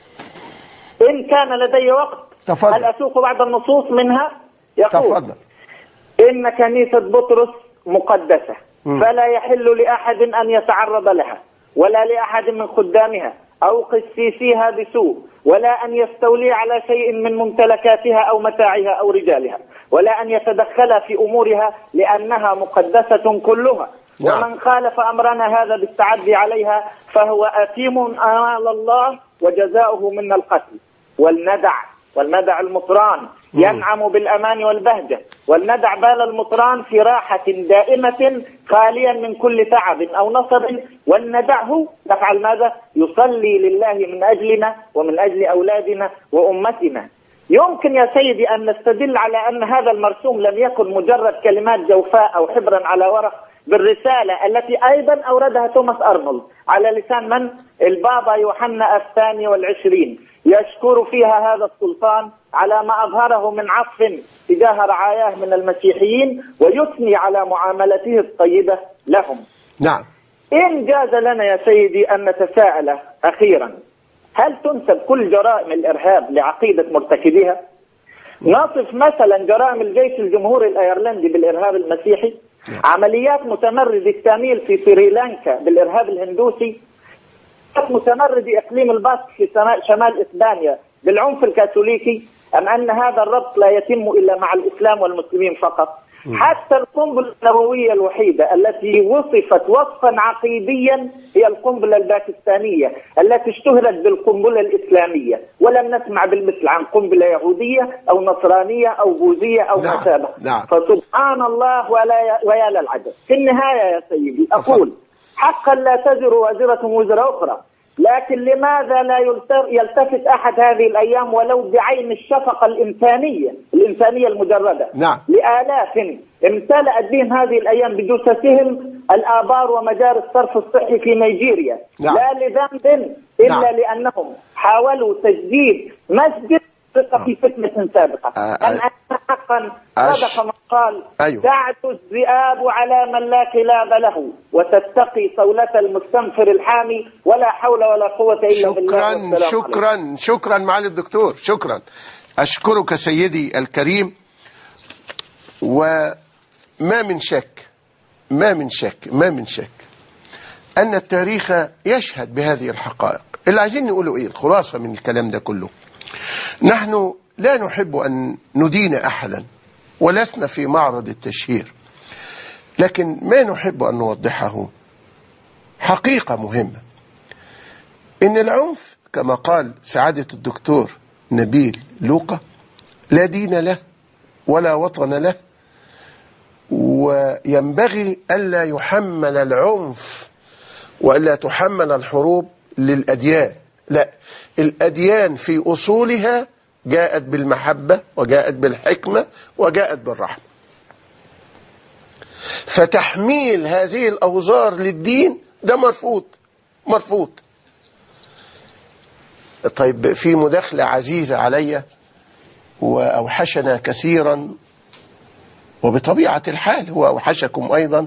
[SPEAKER 5] إن كان لدي وقت تفضل. هل أسوق بعض النصوص منها؟ يقول تفضل. إن كنيسة بطرس مقدسة م. فلا يحل لأحد أن يتعرض لها ولا لأحد من خدامها أو قسيسيها بسوء، ولا أن يستولي على شيء من ممتلكاتها أو متاعها أو رجالها، ولا أن يتدخل في أمورها لأنها مقدسة كلها. نعم. ومن خالف أمرنا هذا بالتعدي عليها فهو أثيم أمام الله وجزاؤه من القتل. والندع والندع المطران ينعم بالأمان والبهجة، والندع بال المطران في راحة دائمة خاليا من كل تعب أو نصب، والندعه يفعل ماذا؟ يصلي لله من أجلنا ومن أجل أولادنا وأمتنا. يمكن يا سيدي أن نستدل على أن هذا المرسوم لم يكن مجرد كلمات جوفاء أو حبرا على ورق بالرسالة التي أيضا أوردها توماس أرنولد على لسان من؟ البابا يوحنا الثاني والعشرين، يشكر فيها هذا السلطان على ما أظهره من عطف تجاه رعاياه من المسيحيين، ويثني على معاملته الطيبة لهم.
[SPEAKER 2] نعم.
[SPEAKER 5] إن جاز لنا يا سيدي أن نتساءل أخيرا، هل تنسب كل جرائم الإرهاب لعقيدة مرتكبيها؟ نصف مثلا جرائم الجيش الجمهوري الأيرلندي بالإرهاب المسيحي، عمليات متمرد التاميل في سريلانكا بالإرهاب الهندوسي، متمرد إقليم الباسك في شمال إسبانيا بالعنف الكاثوليكي، أم أن هذا الربط لا يتم إلا مع الإسلام والمسلمين فقط؟ حتى القنبلة النووية الوحيدة التي وصفت وصفا عقيديا هي القنبلة الباكستانية التي اشتهرت بالقنبلة الإسلامية، ولم نسمع بالمثل عن قنبلة يهودية أو نصرانية أو بوذية أو
[SPEAKER 2] نعم.
[SPEAKER 5] ما شابه.
[SPEAKER 2] نعم.
[SPEAKER 5] فسبحان الله ولا ويا للعجب. في النهاية يا سيدي أقول حقا لا تزر وازرة وزر أخرى، لكن لماذا لا يلتفت أحد هذه الأيام ولو بعين الشفقة الإنسانية الإنسانية المجردة؟
[SPEAKER 2] نعم.
[SPEAKER 5] لآلاف امتلأت بهم هذه الأيام بجثثهم الآبار ومجاري الصرف الصحي في نيجيريا. نعم. لا لذنب إلا نعم. لأنهم حاولوا تجديد مسجد في فتنة سابقة. أن حقا صدق من قال أيوه. تعد الذئاب على من لا كلاب له وتتقي صولة المستنفر الحامي، ولا حول ولا قوة إلا بالله.
[SPEAKER 2] شكرا شكرا عليكم. شكرا معالي الدكتور، شكرا. أشكرك سيدي الكريم. وما من شك ما من شك ما من شك أن التاريخ يشهد بهذه الحقائق. اللي عايزين نقوله إيه الخلاصة من الكلام ده كله؟ نحن لا نحب أن ندين أحدا ولسنا في معرض التشهير، لكن ما نحب أن نوضحه حقيقة مهمة، إن العنف كما قال سعادة الدكتور نبيل لوقا لا دين له ولا وطن له، وينبغي ألا يحمل العنف وألا تحمل الحروب للأديان. لا، الأديان في أصولها جاءت بالمحبة وجاءت بالحكمة وجاءت بالرحمة، فتحميل هذه الأوزار للدين ده مرفوض مرفوض. طيب، في مداخلة عزيزة علي وأوحشنا كثيرا، وبطبيعة الحال هو أوحشكم أيضا،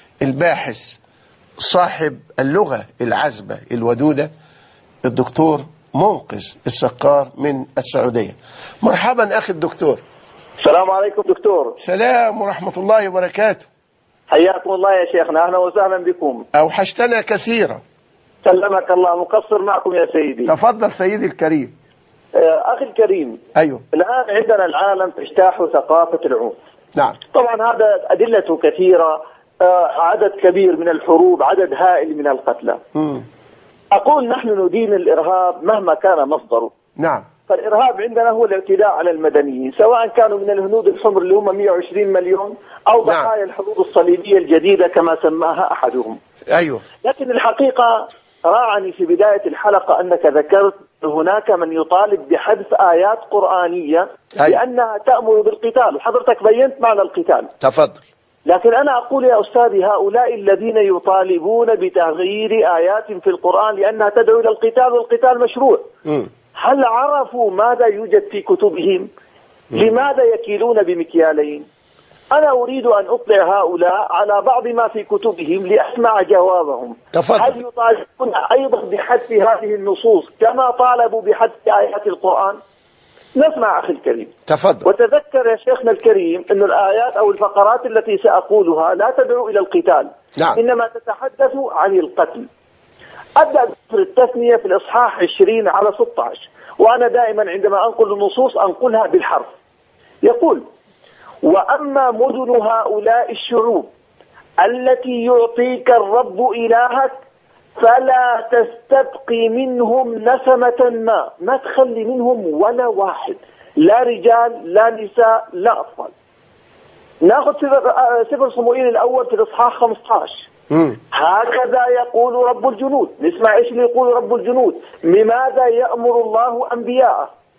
[SPEAKER 2] الباحث صاحب اللغة العذبة الودودة الدكتور منقذ السقار من السعودية. مرحبا أخي الدكتور.
[SPEAKER 6] السلام عليكم دكتور.
[SPEAKER 2] سلام ورحمة الله وبركاته.
[SPEAKER 6] حياكم الله يا شيخنا، أهلا وسهلا بكم.
[SPEAKER 2] أوحشتنا كثيرا.
[SPEAKER 6] سلمك الله، مقصر معكم يا سيدي.
[SPEAKER 2] تفضل سيدي الكريم.
[SPEAKER 6] أخي الكريم،
[SPEAKER 2] أيوه.
[SPEAKER 6] الآن عندنا العالم تجتاح ثقافة العنف.
[SPEAKER 2] نعم.
[SPEAKER 6] طبعا هذا أدلته كثيرة، عدد كبير من الحروب، عدد هائل من القتلى. م. أقول نحن ندين الإرهاب مهما كان مصدره.
[SPEAKER 2] نعم.
[SPEAKER 6] فالإرهاب عندنا هو الاعتداء على المدنيين، سواء كانوا من الهنود الحمر اللي هم مئة وعشرين مليون أو بقايا نعم. الحروب الصليبية الجديدة كما سماها أحدهم.
[SPEAKER 2] أيوه.
[SPEAKER 6] لكن الحقيقة راعني في بداية الحلقة أنك ذكرت هناك من يطالب بحذف آيات قرآنية أيوه. لأنها تأمر بالقتال، وحضرتك بينت معنى القتال.
[SPEAKER 2] تفضل.
[SPEAKER 6] لكن أنا أقول يا أستاذي، هؤلاء الذين يطالبون بتغيير آيات في القرآن لأنها تدعو إلى القتال والقتال مشروع، م. هل عرفوا ماذا يوجد في كتبهم؟ م. لماذا يكيلون بمكيالين؟ أنا أريد أن أطلع هؤلاء على بعض ما في كتبهم لأسمع جوابهم.
[SPEAKER 2] تفضل.
[SPEAKER 6] هل يطالبون أيضا بحذف هذه النصوص كما طالبوا بحذف آيات القرآن؟ نسمع أخي الكريم.
[SPEAKER 2] تفضل.
[SPEAKER 6] وتذكر يا شيخنا الكريم أن الآيات أو الفقرات التي سأقولها لا تدعو إلى القتال.
[SPEAKER 2] نعم.
[SPEAKER 6] إنما تتحدث عن القتل. أبدأ بذكر التثنية في الإصحاح عشرين على ستة عشر، وأنا دائما عندما أنقل النصوص أنقلها بالحرف. يقول: وأما مدن هؤلاء الشعوب التي يعطيك الرب إلهك فلا تستبقي منهم نسمة ما، ما تخلي منهم ولا واحد، لا رجال لا نساء لا أطفال. ناخذ سفر صموئيل الأول في الإصحاح خمسة عشر. مم. هكذا يقول رب الجنود. نسمع إيش اللي يقول رب الجنود، لماذا يأمر الله أنبياءه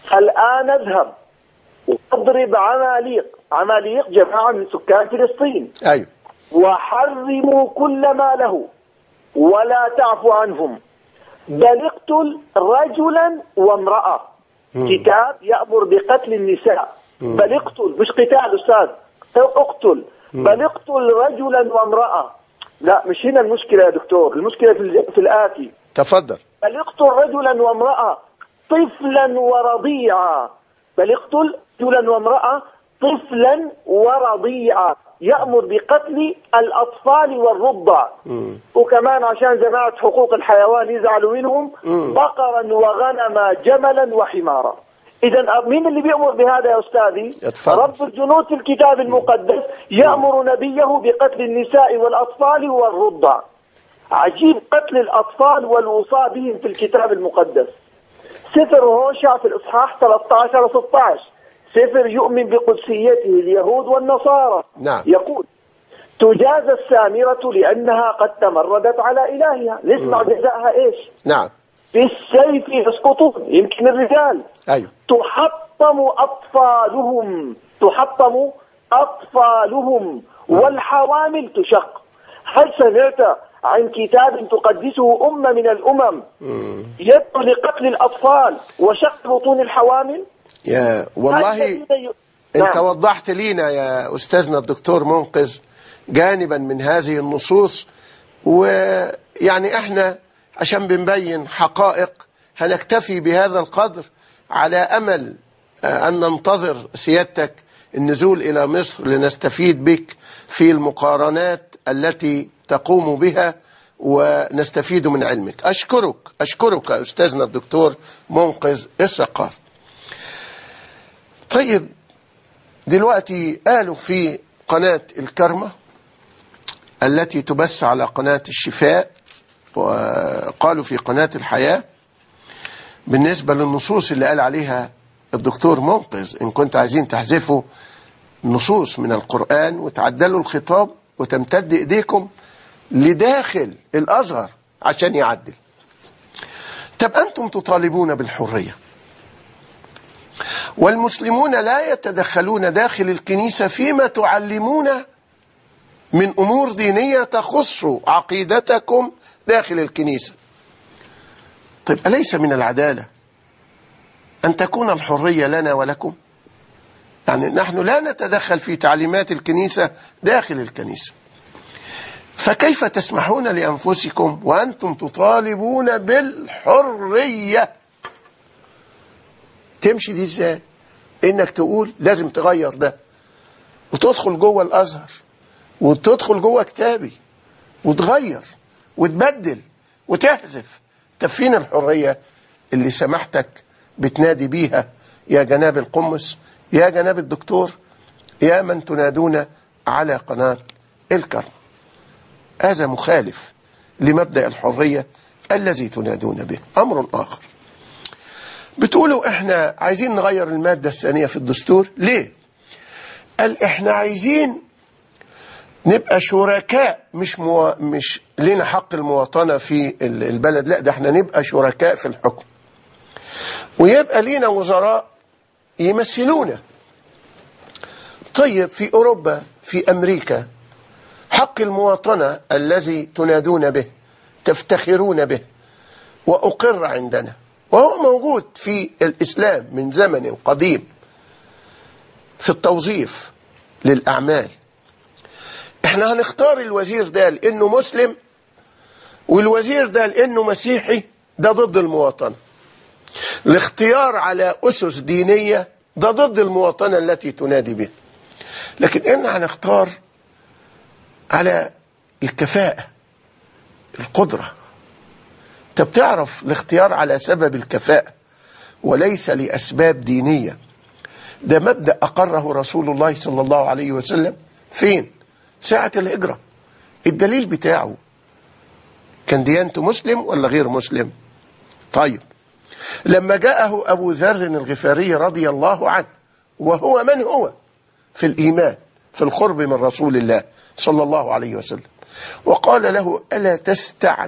[SPEAKER 6] الآن اذهب واضرب عماليق، عماليق جماعة من سكان فلسطين،
[SPEAKER 2] أيوه،
[SPEAKER 6] وحرموا كل ما له ولا تعفو عنهم، بل اقتل رجلا وامرأة. كتاب يأمر بقتل النساء، بل اقتل، مش قتال أستاذ، اقتل، بل اقتل رجلا وامرأة. لا، مش هنا المشكلة يا دكتور، المشكلة في الآتي.
[SPEAKER 2] تفضل.
[SPEAKER 6] بل اقتل رجلا وامرأة طفلا ورضيعا، بل اقتل رجلا وامرأة طفلا ورضيعا، يأمر بقتل الأطفال والرضع. وكمان عشان جماعة حقوق الحيوان يزعلوا منهم، بقرا وغنما جملا وحمارا. إذا مين اللي بيأمر بهذا يا أستاذي؟
[SPEAKER 2] اتفضل.
[SPEAKER 6] رب الجنود في الكتاب المقدس يأمر نبيه بقتل النساء والأطفال والرضع. عجيب، قتل الأطفال والوصاة بهم في الكتاب المقدس. سفر هوشع في الإصحاح ثلاثة عشر ستة عشر، سفر يؤمن بقدسيته اليهود والنصارى.
[SPEAKER 2] نعم.
[SPEAKER 6] يقول: تجازى السامرة لأنها قد تمردت على إلهها. نسمع جزاءها إيش؟
[SPEAKER 2] نعم.
[SPEAKER 6] بالسيف يسقطون، يمكن الرجال.
[SPEAKER 2] أيوه.
[SPEAKER 6] تحطم أطفالهم، تحطم أطفالهم والحوامل تشق. هل سمعت عن كتاب تقدسه أمة من الأمم يدعو لقتل الأطفال وشق بطون الحوامل؟
[SPEAKER 2] يا والله انت نعم. وضحت لينا يا أستاذنا الدكتور منقذ جانبا من هذه النصوص، ويعني احنا عشان بنبين حقائق هنكتفي بهذا القدر على أمل أن ننتظر سيادتك النزول إلى مصر لنستفيد بك في المقارنات التي تقوم بها ونستفيد من علمك. أشكرك أشكرك أستاذنا الدكتور منقذ السقار. طيب، دلوقتي قالوا في قناة الكرمة التي تبث على قناة الشفاء، وقالوا في قناة الحياة بالنسبة للنصوص اللي قال عليها الدكتور منقذ، إن كنت عايزين تحذفوا نصوص من القرآن وتعدلوا الخطاب وتمتد إيديكم لداخل الأزهر عشان يعدل. طب أنتم تطالبون بالحرية، والمسلمون لا يتدخلون داخل الكنيسة فيما تعلمون من أمور دينية تخص عقيدتكم داخل الكنيسة. طيب، أليس من العدالة أن تكون الحرية لنا ولكم؟ يعني نحن لا نتدخل في تعليمات الكنيسة داخل الكنيسة، فكيف تسمحون لأنفسكم وأنتم تطالبون بالحرية؟ تمشي دي ازاي؟ انك تقول لازم تغير ده وتدخل جوه الازهر وتدخل جوه كتابي وتغير وتبدل وتحذف. طب فين الحرية اللي سمحتك بتنادي بيها يا جناب القمص، يا جناب الدكتور، يا من تنادون على قناة الكرم؟ هذا مخالف لمبدأ الحرية الذي تنادون به. أمر آخر، بتقولوا احنا عايزين نغير المادة الثانية في الدستور. ليه؟ قال احنا عايزين نبقى شركاء، مش مو... مش لنا حق المواطنة في البلد، لا ده احنا نبقى شركاء في الحكم، ويبقى لنا وزراء يمثلونا. طيب، في أوروبا، في أمريكا، حق المواطنة الذي تنادون به تفتخرون به وأقر عندنا، وهو موجود في الإسلام من زمن قديم في التوظيف للأعمال. احنا هنختار الوزير ده لأنه مسلم والوزير ده لأنه مسيحي، ده ضد المواطنة. الاختيار على أسس دينية ده ضد المواطنة التي تنادي بها. لكن إحنا هنختار على الكفاءة، القدرة. انت بتعرف الاختيار على سبب الكفاءة وليس لأسباب دينية، ده مبدأ أقره رسول الله صلى الله عليه وسلم. فين؟ ساعة الهجرة. الدليل بتاعه كان ديانته مسلم ولا غير مسلم؟ طيب، لما جاءه أبو ذر الغفاري رضي الله عنه، وهو من هو في الإيمان في القرب من رسول الله صلى الله عليه وسلم، وقال له: ألا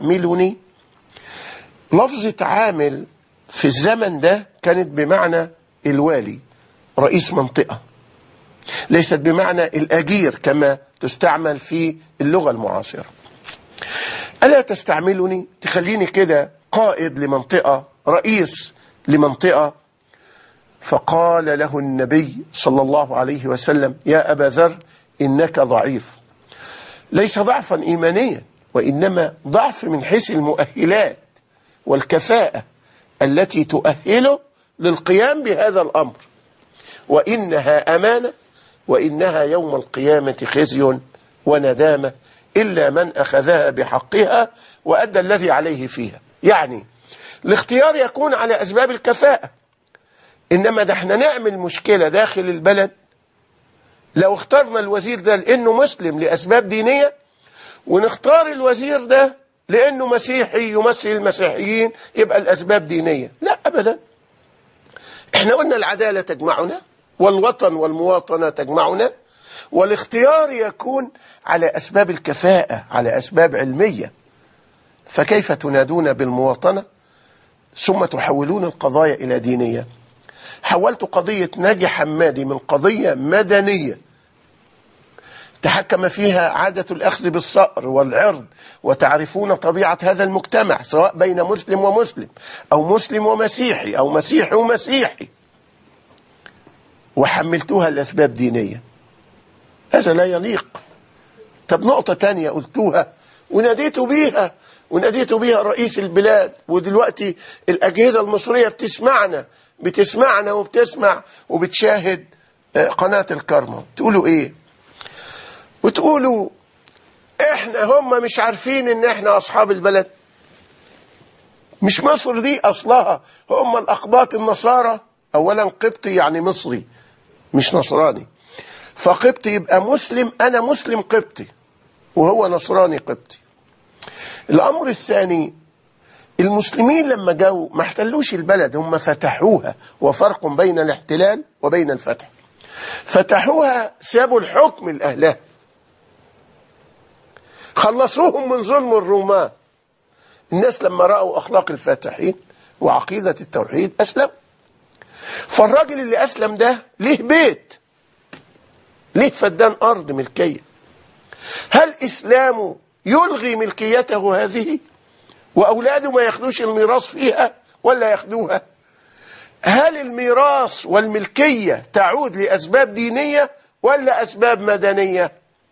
[SPEAKER 2] تستعملني؟ لفظة عامل في الزمن ده كانت بمعنى الوالي رئيس منطقة، ليست بمعنى الأجير كما تستعمل في اللغة المعاصرة. ألا تستعملني تخليني كده قائد لمنطقة، رئيس لمنطقة؟ فقال له النبي صلى الله عليه وسلم: يا أبا ذر إنك ضعيف. ليس ضعفا إيمانيا، وإنما ضعف من حيث المؤهلات والكفاءة التي تؤهله للقيام بهذا الأمر، وإنها أمانة، وإنها يوم القيامة خزي وندامة إلا من أخذها بحقها وأدى الذي عليه فيها. يعني الاختيار يكون على أسباب الكفاءة، إنما ده احنا نعمل مشكلة داخل البلد لو اخترنا الوزير ده لأنه مسلم لأسباب دينية، ونختار الوزير ده لأنه مسيحي يمثل المسيحيين يبقى الأسباب دينية. لا أبدا، احنا قلنا العدالة تجمعنا، والوطن والمواطنة تجمعنا، والاختيار يكون على أسباب الكفاءة، على أسباب علمية. فكيف تنادون بالمواطنة ثم تحولون القضايا إلى دينية؟ حولت قضية ناجي حمادي من قضية مدنية تحكم فيها عادة الأخذ بالصقر والعرض، وتعرفون طبيعة هذا المجتمع سواء بين مسلم ومسلم أو مسلم ومسيحي أو مسيحي ومسيحي، وحملتوها لأسباب دينية. هذا لا يليق. طب نقطة تانية قلتوها وناديتوا بيها وناديتوا بيها رئيس البلاد، ودلوقتي الأجهزة المصرية بتسمعنا بتسمعنا وبتسمع وبتشاهد قناة الكرمة. تقولوا ايه؟ وتقولوا احنا هم مش عارفين ان احنا اصحاب البلد؟ مش مصر دي اصلها هم الاقباط النصارى؟ اولا قبطي يعني مصري مش نصراني، فقبطي يبقى مسلم، انا مسلم قبطي وهو نصراني قبطي. الامر الثاني، المسلمين لما جاوا ما احتلوش البلد، هم فتحوها، وفرق بين الاحتلال وبين الفتح. فتحوها سابوا الحكم لأهلها، خلصوهم من ظلم الرومان. الناس لما رأوا أخلاق الفاتحين وعقيدة التوحيد أسلم. فالراجل اللي أسلم ده ليه بيت، ليه فدان أرض ملكية. هل إسلامه يلغي ملكيته هذه وأولاده ما ياخدوش الميراث فيها ولا ياخدوها؟ هل الميراث والملكية تعود لأسباب دينية ولا أسباب مدنية؟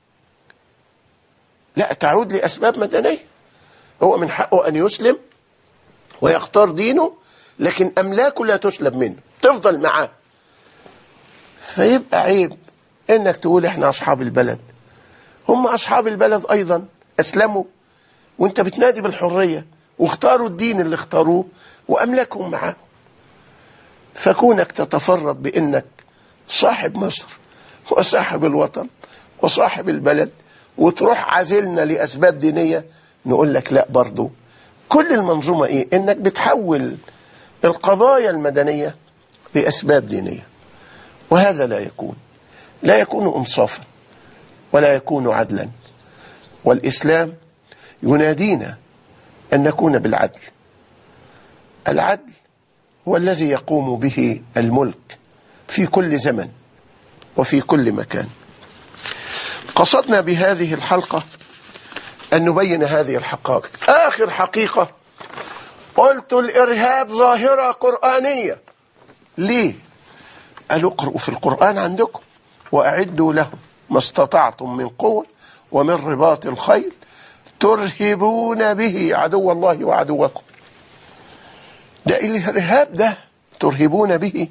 [SPEAKER 2] لا، تعود لأسباب مدنية. هو من حقه أن يسلم ويختار دينه، لكن أملاكه لا تسلب منه، تفضل معاه. فيبقى عيب إنك تقول إحنا أصحاب البلد. هم أصحاب البلد أيضا أسلموا، وانت بتنادي بالحرية، واختاروا الدين اللي اختاروه وأملاكهم معاه. فكونك تتفرد بأنك صاحب مصر وصاحب الوطن وصاحب البلد وتروح عازلنا لأسباب دينية، نقول لك لا. برضو كل المنظومة إيه؟ إنك بتحول القضايا المدنية لأسباب دينية، وهذا لا يكون لا يكون إنصافا ولا يكون عدلا. والإسلام ينادينا أن نكون بالعدل. العدل هو الذي يقوم به الملك في كل زمن وفي كل مكان. قصدنا بهذه الحلقة أن نبين هذه الحقائق. آخر حقيقة قلت الإرهاب ظاهرة قرآنية. ليه؟ قالوا اقرأوا في القرآن عندكم وأعدوا لهم ما استطعتم من قوة ومن رباط الخيل ترهبون به عدو الله وعدوكم. ده الإرهاب ده ترهبون به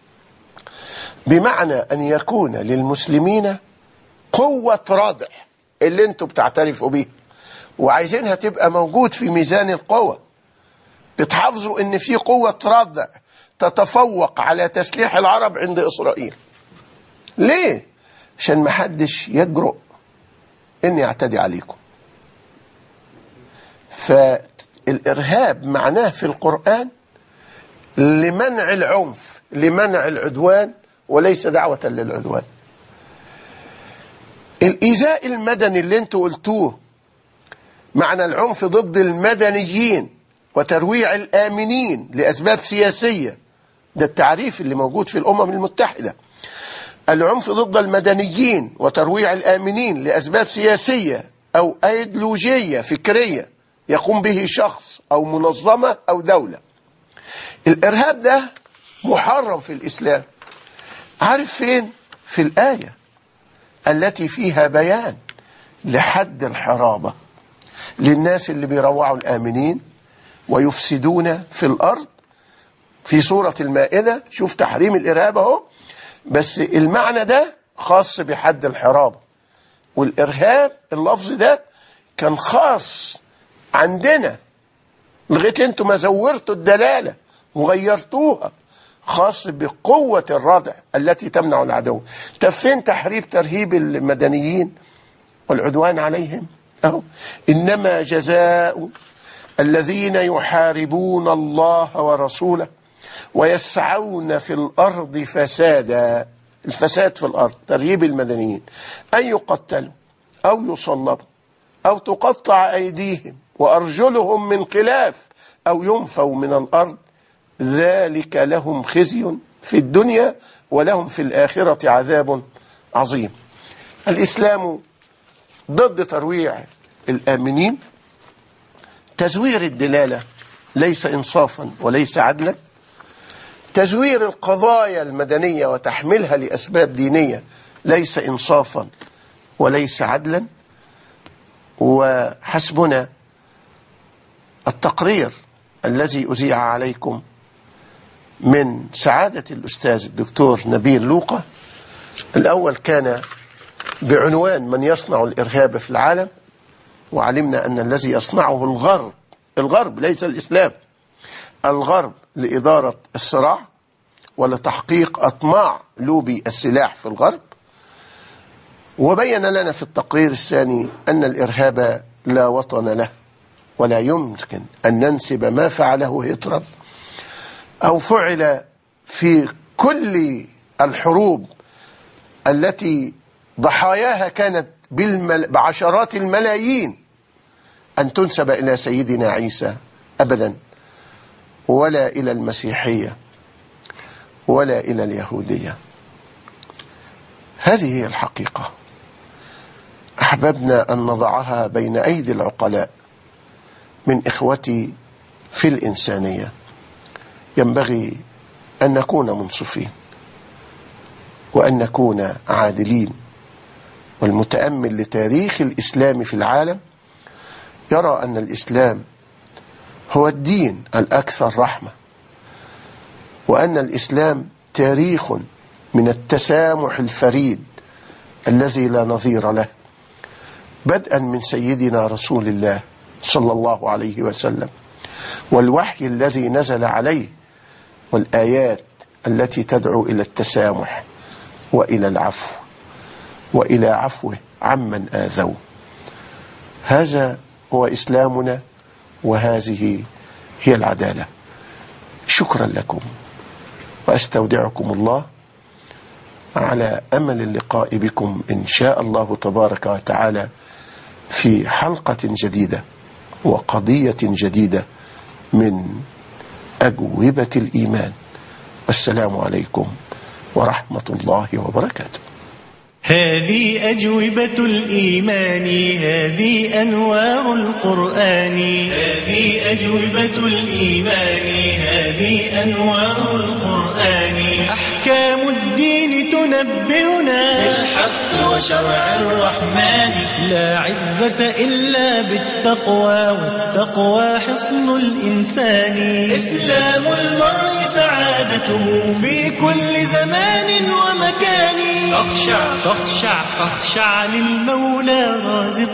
[SPEAKER 2] بمعنى أن يكون للمسلمين قوة ردع اللي انتم بتعترفوا بيه وعايزينها تبقى موجود في ميزان القوة. بتحافظوا ان في قوة ردع تتفوق على تسليح العرب عند إسرائيل. ليه؟ عشان ما حدش يجرؤ ان يعتدي عليكم. فالإرهاب معناه في القرآن لمنع العنف، لمنع العدوان، وليس دعوة للعدوان. الإيذاء المدني اللي انتوا قلتوه معنى العنف ضد المدنيين وترويع الآمنين لأسباب سياسية ده التعريف اللي موجود في الأمم المتحدة. العنف ضد المدنيين وترويع الآمنين لأسباب سياسية أو أيديولوجية فكرية يقوم به شخص أو منظمة أو دولة. الإرهاب ده محرم في الإسلام. عارف فين؟ في الآية التي فيها بيان لحد الحرابة للناس اللي بيروعوا الآمنين ويفسدون في الأرض في سورة المائدة. شوف تحريم الإرهاب اهو، بس المعنى ده خاص بحد الحرابة. والإرهاب اللفظ ده كان خاص عندنا لغاية انتوا ما زورتوا الدلالة وغيرتوها، خاص بقوة الردع التي تمنع العدو. طب فين تحريم ترهيب المدنيين والعدوان عليهم؟ أهو إنما جزاء الذين يحاربون الله ورسوله ويسعون في الأرض فسادا، الفساد في الأرض ترهيب المدنيين، أن يقتلوا أو يصلبوا أو تقطع أيديهم وأرجلهم من خلاف أو ينفوا من الأرض، ذلك لهم خزي في الدنيا ولهم في الآخرة عذاب عظيم. الإسلام ضد ترويع الآمنين. تزوير الدلالة ليس إنصافا وليس عدلا. تزوير القضايا المدنية وتحميلها لأسباب دينية ليس إنصافا وليس عدلا. وحسبنا التقرير الذي أذيع عليكم من سعادة الأستاذ الدكتور نبيل لوقا. الأول كان بعنوان من يصنع الإرهاب في العالم، وعلمنا أن الذي يصنعه الغرب، الغرب ليس الإسلام، الغرب لإدارة الصراع ولتحقيق أطماع لوبي السلاح في الغرب. وبين لنا في التقرير الثاني أن الإرهاب لا وطن له، ولا يمكن أن ننسب ما فعله هتلر أو فعل في كل الحروب التي ضحاياها كانت بالمل... بعشرات الملايين أن تنسب إلى سيدنا عيسى أبدا، ولا إلى المسيحية ولا إلى اليهودية. هذه هي الحقيقة. أحببنا أن نضعها بين أيدي العقلاء من إخوتي في الإنسانية. ينبغي أن نكون منصفين وأن نكون عادلين. والمتأمل لتاريخ الإسلام في العالم يرى أن الإسلام هو الدين الأكثر رحمة، وأن الإسلام تاريخ من التسامح الفريد الذي لا نظير له، بدءا من سيدنا رسول الله صلى الله عليه وسلم والوحي الذي نزل عليه والآيات التي تدعو إلى التسامح وإلى العفو وإلى عفوه عمن آذوه. هذا هو إسلامنا وهذه هي العدالة. شكرا لكم وأستودعكم الله على أمل اللقاء بكم إن شاء الله تبارك وتعالى في حلقة جديدة وقضية جديدة من أجوبة الإيمان. والسلام عليكم ورحمة الله وبركاته.
[SPEAKER 7] هذه أجوبة الإيمان، هذه أنوار القرآن. هذه أجوبة الإيمان، هذه أنوار القرآن. أحكام الدين تنبئنا بالحق وشرع الرحمن. لا عزة إلا بالتقوى، والتقوى حصن الإنسان. إسلام المرء سعادته في كل زمان ومكان. فاخشع فاخشع فاخشع للمولى رازق